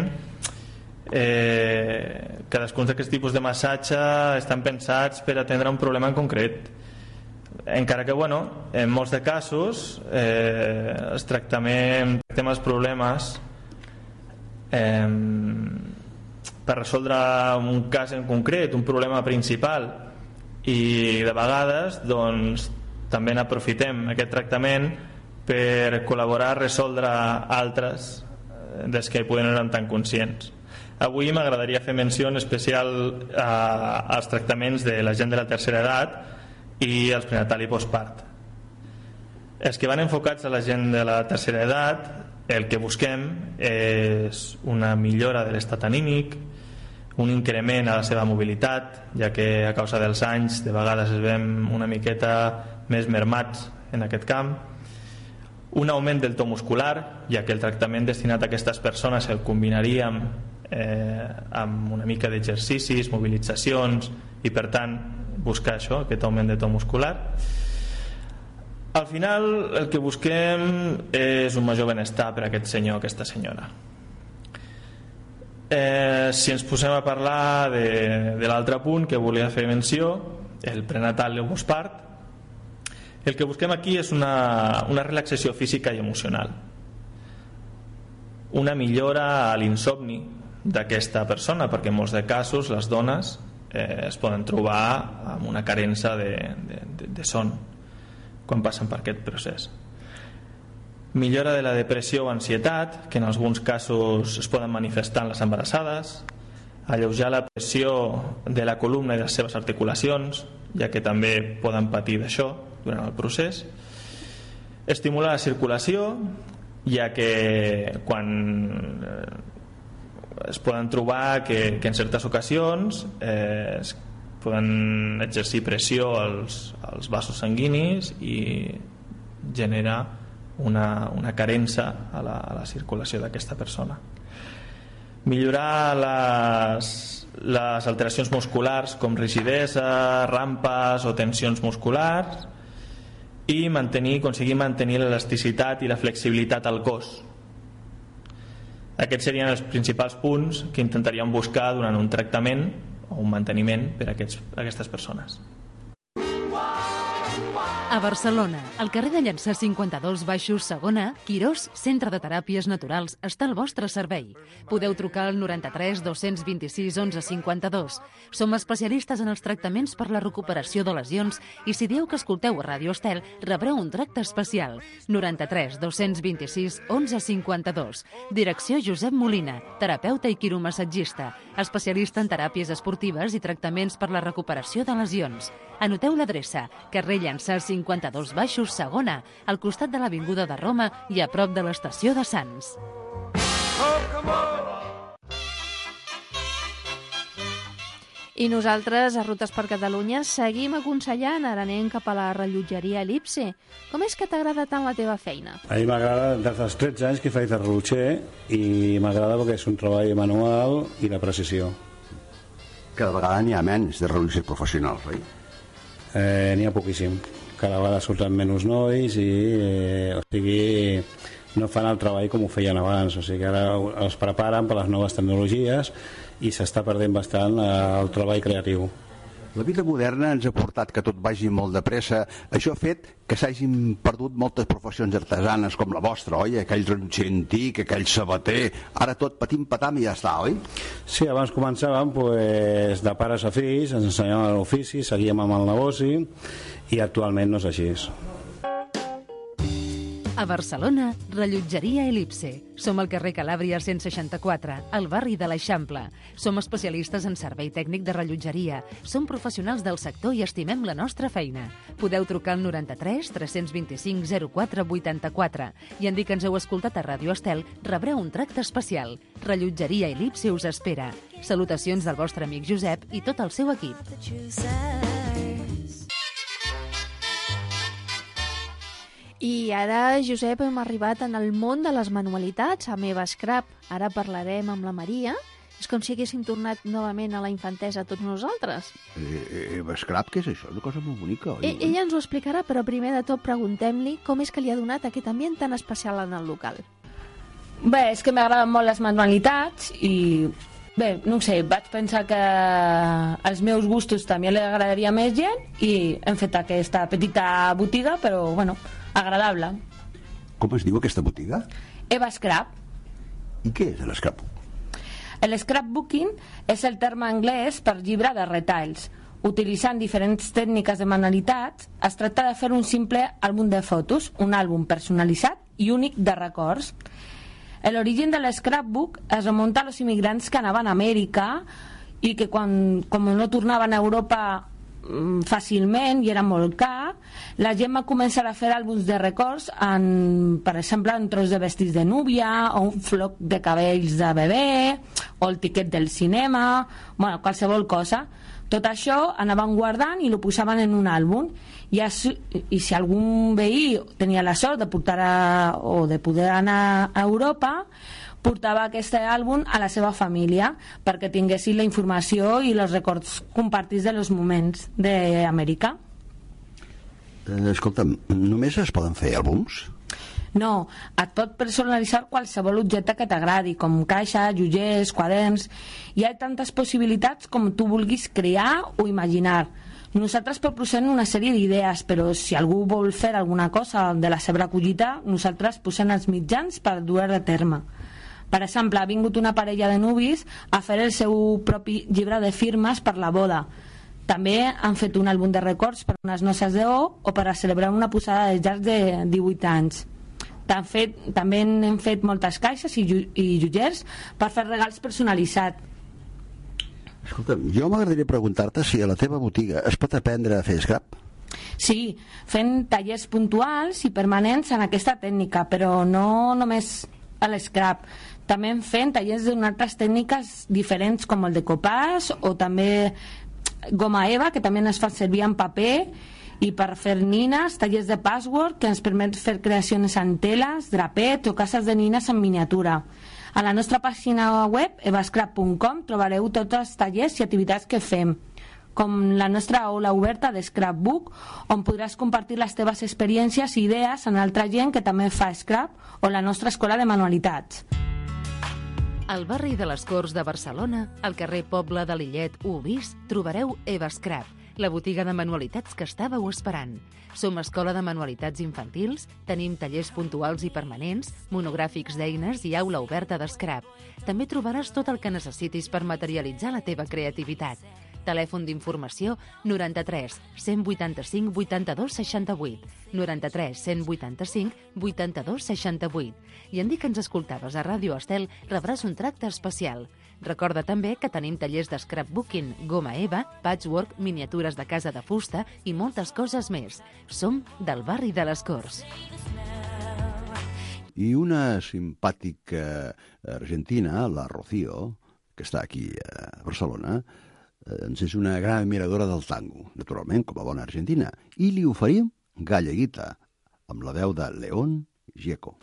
eh, cadascun d'aquests tipus de massatge estan pensats per atendre un problema en concret. Encara que, bueno, en molts de casos eh, els tractaments, tractem els problemes eh, per resoldre un cas en concret, un problema principal, i de vegades doncs, també n'aprofitem aquest tractament per col·laborar a resoldre altres dels que poden no eren tan conscients. Avui m'agradaria fer menció en especial a, als tractaments de la gent de la tercera edat i els prenatal i postpart. Els que van enfocats a la gent de la tercera edat, el que busquem és una millora de l'estat anímic, un increment a la seva mobilitat, ja que a causa dels anys de vegades es veiem una miqueta més mermats en aquest camp, un augment del to muscular, ja que el tractament destinat a aquestes persones el combinaríem eh, amb una mica d'exercicis, mobilitzacions i per tant buscar això, aquest augment de to muscular. Al final el que busquem és un major benestar per a aquest senyor o aquesta senyora. Eh, si ens posem a parlar de, de l'altre punt que volia fer menció, el prenatal i el postpart, el que busquem aquí és una, una relaxació física i emocional, una millora a l'insomni d'aquesta persona, perquè en molts de casos les dones eh, es poden trobar amb una carença de, de, de, de son quan passen per aquest procés. Millora de la depressió o ansietat, que en alguns casos es poden manifestar en les embarassades, alleujar la pressió de la columna i les seves articulacions, ja que també poden patir d'això durant el procés. Estimular la circulació, ja que quan es poden trobar que, que en certes ocasions eh, es poden exercir pressió als, als vasos sanguinis i generar una, una carença a la, a la circulació d'aquesta persona. Millorar les, les alteracions musculars com rigidesa, rampes o tensions musculars i mantenir, aconseguir mantenir l'elasticitat i la flexibilitat al cos. Aquests serien els principals punts que intentaríem buscar durant un tractament o un manteniment per a aquests, a aquestes persones. A Barcelona, al carrer de Llançà cinquanta-dos baixos segona, Quirós, Centre de Teràpies Naturals, està al vostre servei. Podeu trucar al noranta-tres dos-cents vint-i-sis onze cinquanta-dos. Som especialistes en els tractaments per la recuperació de lesions i si dieu que escolteu a Ràdio Estel, rebreu un tracte especial. noranta-tres dos-cents vint-i-sis onze cinquanta-dos. Direcció Josep Molina, terapeuta i quiromassatgista, especialista en teràpies esportives i tractaments per la recuperació de lesions. Anoteu l'adreça, carrer Llançà cinquanta-dos baixos segona, al costat de l'Avinguda de Roma i a prop de l'estació de Sants. I nosaltres, a Rutes per Catalunya, seguim aconsellant, ara anem cap a la rellotgeria Elipse. Com és que t'agrada tant la teva feina? A mi m'agrada des dels tretze anys que faig de rellotger i m'agrada perquè és un treball manual i la precisió. Cada vegada n'hi ha menys de rellotgers professionals, oi? Eh, n'hi ha poquíssim. Cada vegada surten menys nois i eh, o sigui, no fan el treball com ho feien abans, o sigui que ara els preparen per les noves tecnologies i s'està perdent bastant el treball creatiu. La vida moderna ens ha portat que tot vagi molt de pressa. Això ha fet que s'hagin perdut moltes professions artesanes com la vostra, oi? Aquell rellotger antic, aquell sabater, ara tot patim patam i ja està, oi? Sí, abans començàvem pues, de pares a fills, ens ensenyaven l'ofici, seguíem amb el negoci i actualment no és així. A Barcelona, rellotgeria Elipse. Som al carrer Calàbria cent seixanta-quatre, al barri de l'Eixample. Som especialistes en servei tècnic de rellotgeria. Som professionals del sector i estimem la nostra feina. Podeu trucar al noranta-tres tres-cents vint-i-cinc zero quatre vuitanta-quatre i en dir que ens heu escoltat a Ràdio Estel rebreu un tracte especial. Rellotgeria Elipse us espera. Salutacions del vostre amic Josep i tot el seu equip. I ara, Josep, hem arribat en el món de les manualitats, amb Eva Scrap. Ara parlarem amb la Maria. És com si haguéssim tornat novament a la infantesa tots nosaltres. Eh, Eva Scrap, què és això? Una cosa molt bonica, oi? E ella ens ho explicarà, però primer de tot preguntem-li com és que li ha donat aquest ambient tan especial en el local. Bé, és que m'agraden molt les manualitats i... Bé, no ho sé, vaig pensar que als meus gustos també li agradaria més gent i hem fet aquesta petita botiga, però, bueno, agradable. Com es diu aquesta botiga? Eva Scrap. I què és l'scrapbook? El scrapbooking és el terme anglès per llibre de retalls. Utilitzant diferents tècniques de manualitats, es tracta de fer un simple àlbum de fotos, un àlbum personalitzat i únic de records. L'origen de l'scrapbook es remunta als immigrants que anaven a Amèrica i que quan com no tornaven a Europa fàcilment i era molt car, la gent va començar a fer àlbums de records en, per exemple, en tros de vestits de núvia o un floc de cabells de bebè o el tiquet del cinema, bueno, qualsevol cosa. Tot això anaven guardant i ho posaven en un àlbum i, es, i si algun veí tenia la sort de portar a, o de poder anar a Europa, portava aquest àlbum a la seva família perquè tinguessin la informació i els records compartits de los moments d'Amèrica. Eh, escolta'm, només es poden fer àlbums? No, et pot personalitzar qualsevol objecte que t'agradi, com caixa, joiers, quaderns. Hi ha tantes possibilitats com tu vulguis crear o imaginar. Nosaltres proposem una sèrie d'idees, però si algú vol fer alguna cosa de la seva collita, nosaltres posem els mitjans per dur a terme. Per exemple, ha vingut una parella de nuvis a fer el seu propi llibre de firmes per la boda. També han fet un àlbum de records per unes noces d'O o per a celebrar una posada de llars de divuit anys. Fet, també hem fet moltes caixes i, i joiers per fer regals personalitzats. Escolta, jo m'agradaria preguntar-te si a la teva botiga es pot aprendre a fer scrap? Sí, fent tallers puntuals i permanents en aquesta tècnica, però no només a l'escrap. També fent tallers d'unes altres tècniques diferents com el de copàs o també goma eva, que també es fa servir en paper, i per fer nines, tallers de patchwork que ens permet fer creacions en teles, drapets o cases de nines en miniatura. A la nostra pàgina web evascrap punt com trobareu tots els tallers i activitats que fem, com la nostra aula oberta de Scrapbook, on podràs compartir les teves experiències i idees amb altra gent que també fa scrap, o la nostra escola de manualitats. Al barri de les Corts de Barcelona, al carrer Poble de Lillet u bis, trobareu Evascrap, la botiga de manualitats que estàveu esperant. Som escola de manualitats infantils, tenim tallers puntuals i permanents, monogràfics d'eines i aula oberta d'escrap. També trobaràs tot el que necessitis per materialitzar la teva creativitat. Telèfon d'informació noranta-tres cent vuitanta-cinc vuitanta-dos seixanta-vuit, noranta-tres cent vuitanta-cinc vuitanta-dos seixanta-vuit. I en dir que ens escoltaves a Ràdio Estel rebràs un tracte especial. Recorda també que tenim tallers de scrapbooking, goma eva, patchwork, miniatures de casa de fusta i moltes coses més. Som del barri de les Corts. I una simpàtica argentina, la Rocío, que està aquí a Barcelona, doncs és una gran admiradora del tango, naturalment, com a bona argentina, i li oferim Galleguita, amb la veu de León Gieco.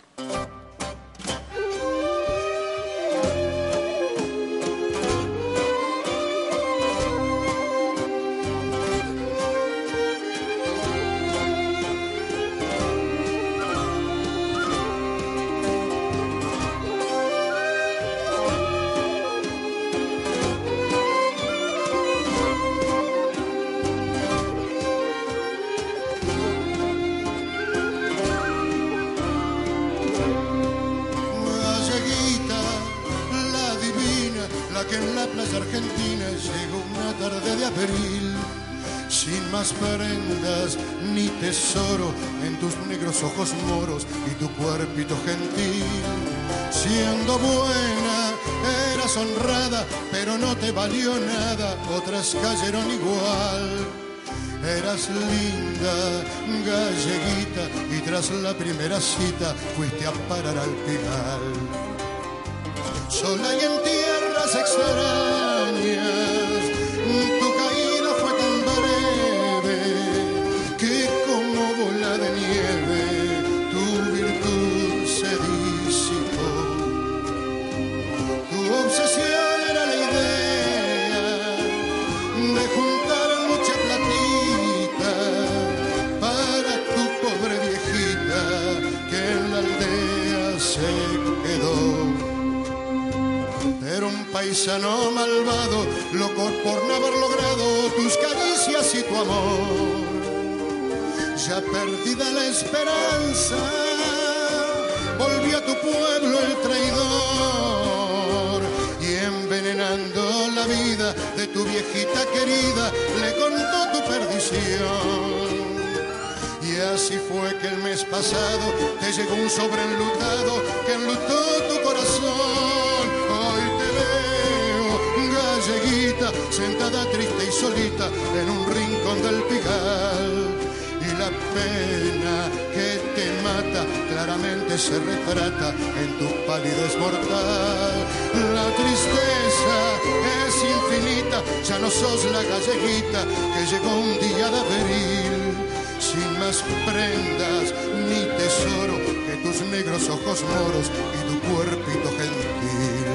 Argentina llegó una tarde de abril, sin más prendas ni tesoro en tus negros ojos moros y tu cuerpito gentil. Siendo buena, eras honrada, pero no te valió nada, otras cayeron igual. Eras linda, galleguita, y tras la primera cita fuiste a parar al Pilar. Sola y en tierras extrañas, tu caída fue tan breve que como bola de nieve tu virtud se disipó. Tu obsesión era la idea de juntar mucha platita para tu pobre viejita que en la aldea se quedó. Era un paisano malvado, loco por no haber logrado tus caricias y tu amor. Ya perdida la esperanza, volvió a tu pueblo el traidor y envenenando la vida de tu viejita querida le contó tu perdición. Y así fue que el mes pasado te llegó un sobre enlutado que enlutó tu corazón. Hoy te veo, galleguita, sentada triste y solita en un rincón del Pigal. Y la pena que te mata claramente se retrata en tu palidez mortal. La tristeza es infinita, ya no sos la galleguita que llegó un día de abril. Sin más prendas ni tesoro que tus negros ojos moros y tu cuerpito gentil.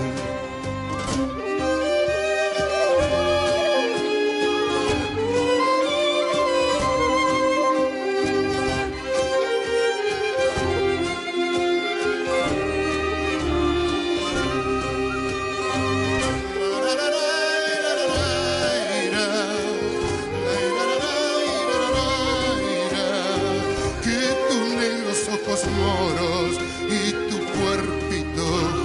Moros y tu cuerpito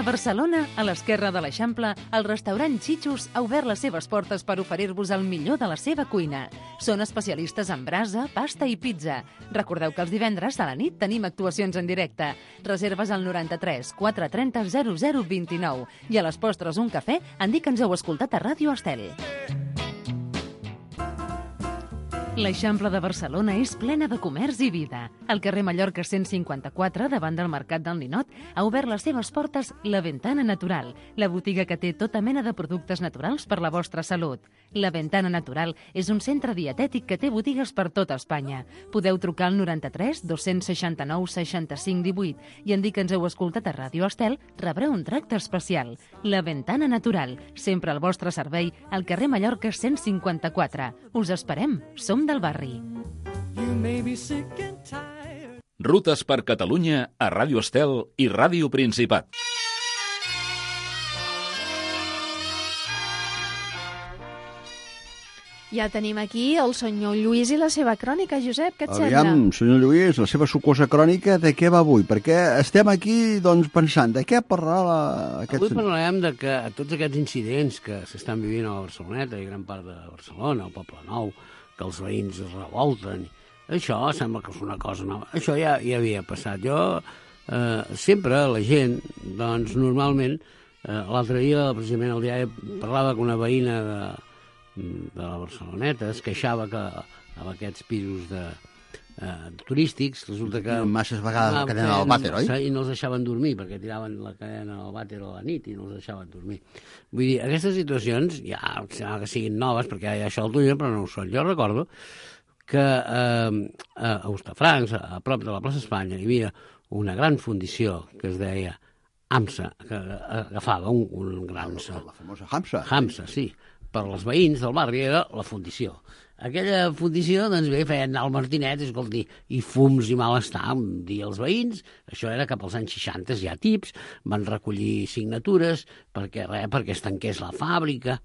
Barcelona, a l'esquerra de l'Eixample, el restaurant Chichus ha obert les seves portes per oferir-vos el millor de la seva cuina. Són especialistes en brasa, pasta i pizza. Recordeu que els divendres a la nit tenim actuacions en directe. Reserves al noranta-tres quatre trenta zero zero vint-i-nou. I a les postres un cafè, en dir que ens heu escoltat a Ràdio Estel. L'Eixample de Barcelona és plena de comerç i vida. Al carrer Mallorca cent cinquanta-quatre, davant del Mercat del Ninot, ha obert les seves portes La Ventana Natural, la botiga que té tota mena de productes naturals per la vostra salut. La Ventana Natural és un centre dietètic que té botigues per tota Espanya. Podeu trucar al noranta-tres dos-cents seixanta-nou seixanta-cinc divuit i en dir que ens heu escoltat a Ràdio Estel, rebreu un tracte especial. La Ventana Natural, sempre al vostre servei, al carrer Mallorca cent cinquanta-quatre. Us esperem, som del barri. Rutes per Catalunya a Ràdio Estel i Ràdio Principat. Ja tenim aquí el senyor Lluís i la seva crònica. Josep, què et sembla? Aviam, senyor Lluís, la seva sucosa crònica de què va avui? Perquè estem aquí doncs, pensant de què parlarà la... aquest Avui senyor. parlarem de que tots aquests incidents que s'estan vivint a Barceloneta i gran part de Barcelona, al Poble Nou, que els veïns es revolten, això sembla que és una cosa nova. Això ja, ja havia passat. Jo, eh, sempre la gent, doncs normalment, eh, l'altre dia, precisament el diari, parlava que una veïna de, de la Barceloneta es queixava que amb aquests pisos de, eh, turístics resulta que... Masses vegades la cadena del vàter, oi? I no els deixaven dormir, perquè tiraven la cadena del vàter a la nit i no els deixaven dormir. Vull dir, aquestes situacions, ja que siguin noves, perquè ja això el tuyo, però no ho són. Jo recordo que eh, a Hostafrancs, a prop de la plaça Espanya, hi havia una gran fundició que es deia AMSA, que agafava un, un gran... La famosa HAMSA. HAMSA, sí. Per als veïns del barri era la fundició. Aquella fundició, doncs bé, feien anar al Martinet, escolti, i fums i malestar un dia els veïns. Això era cap als anys seixanta, ja tips, van recollir signatures perquè, res, perquè es tanqués la fàbrica.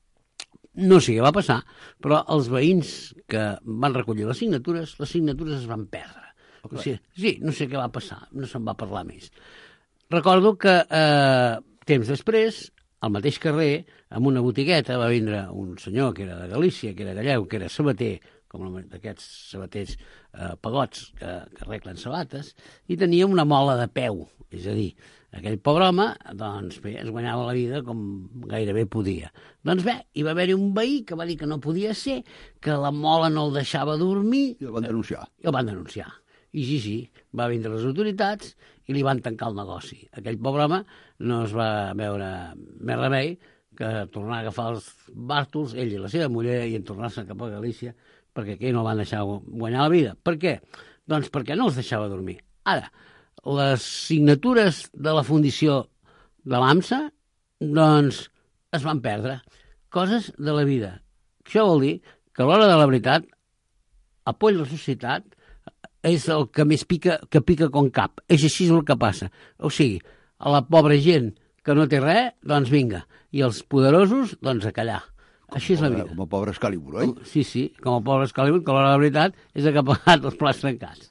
No sé què va passar, però els veïns que van recollir les signatures, les signatures es van perdre. O sigui, sí, no sé què va passar, no se'n va parlar més. Recordo que eh, temps després, al mateix carrer, amb una botigueta, va vindre un senyor que era de Galícia, que era galleu, que era sabater, com d'aquests sabaters eh, pagots que, que arreglen sabates, i tenia una mola de peu, és a dir, aquell pobre home, doncs bé, es guanyava la vida com gairebé podia. Doncs bé, hi va haver-hi un veí que va dir que no podia ser, que la mola no el deixava dormir... I el van denunciar. I el van denunciar. I sí, sí, va vindre les autoritats i li van tancar el negoci. Aquell pobre home no es va veure més remei que tornar a agafar els bàrtols, ell i la seva muller, i en tornar-se cap a Galícia, perquè aquell no el van deixar guanyar la vida. Per què? Doncs perquè no els deixava dormir. Ara, les signatures de la fundició de l'AMSA, doncs, es van perdre. Coses de la vida. Això vol dir que a l'hora de la veritat, el poll de la societat és el que més pica, que pica com cap. És així el que passa. O sigui, a la pobra gent que no té res, doncs vinga. I els poderosos, doncs a callar. Com així és la vida. Com el pobre Excalibur, oi? Sí, sí, com el pobre Excalibur, que a l'hora de la veritat és el que ha pagat els plats trencats.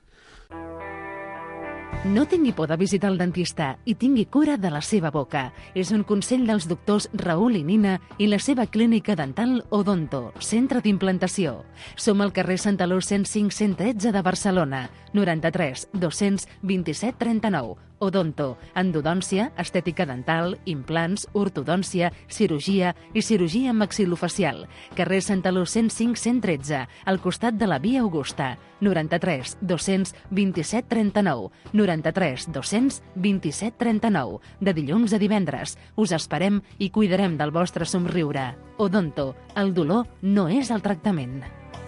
No tingui por de visitar el dentista i tingui cura de la seva boca. És un consell dels doctors Raül i Nina i la seva clínica dental Odonto, centre d'implantació. Som al carrer Santaló cent cinc cent tretze de Barcelona, noranta-tres dos-cents vint-i-set trenta-nou. Odonto, endodòncia, estètica dental, implants, ortodòncia, cirurgia i cirurgia maxilofacial. Carrer Santaló cent cinc cent tretze, al costat de la Via Augusta. noranta-tres dos-cents vint-i-set trenta-nou. noranta-tres dos-cents vint-i-set trenta-nou. De dilluns a divendres. Us esperem i cuidarem del vostre somriure. Odonto, el dolor no és el tractament.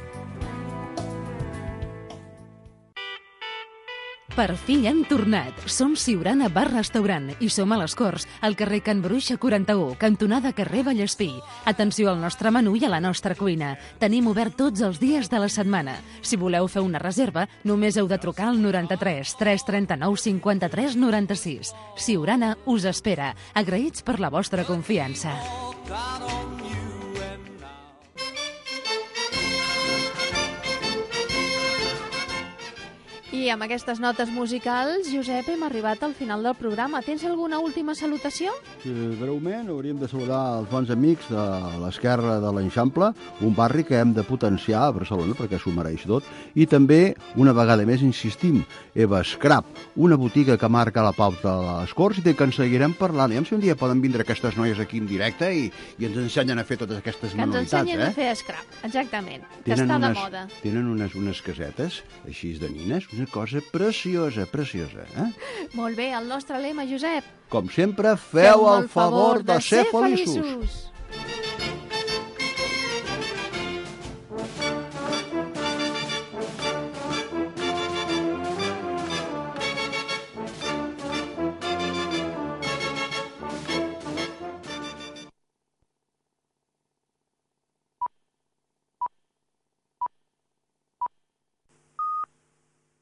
Per fi hem tornat. Som Siurana Bar Restaurant i som a les Corts, al carrer Can Bruixa quaranta-u, cantonada carrer Vallespí. Atenció al nostre menú i a la nostra cuina. Tenim obert tots els dies de la setmana. Si voleu fer una reserva, només heu de trucar al noranta-tres tres trenta-nou cinquanta-tres noranta-sis. Siurana us espera. Agraïts per la vostra confiança. I amb aquestes notes musicals, Josep, hem arribat al final del programa. Tens alguna última salutació? Eh, breument, hauríem de saludar els bons amics de l'esquerra de l'Eixample, un barri que hem de potenciar a Barcelona perquè s'ho mereix tot, i també, una vegada més, insistim, Eva Scrap, una botiga que marca la pauta de les Corts i de que en seguirem parlant. I si un dia poden vindre aquestes noies aquí en directe i, i ens ensenyen a fer totes aquestes que manualitats. Que ens ensenyen eh? a fer scrap, exactament, que tenen està unes, de moda. Tenen unes, unes casetes, així de nines, una cosa preciosa, preciosa. Eh? Molt bé, el nostre lema, Josep. Com sempre, feu el favor de ser feliços.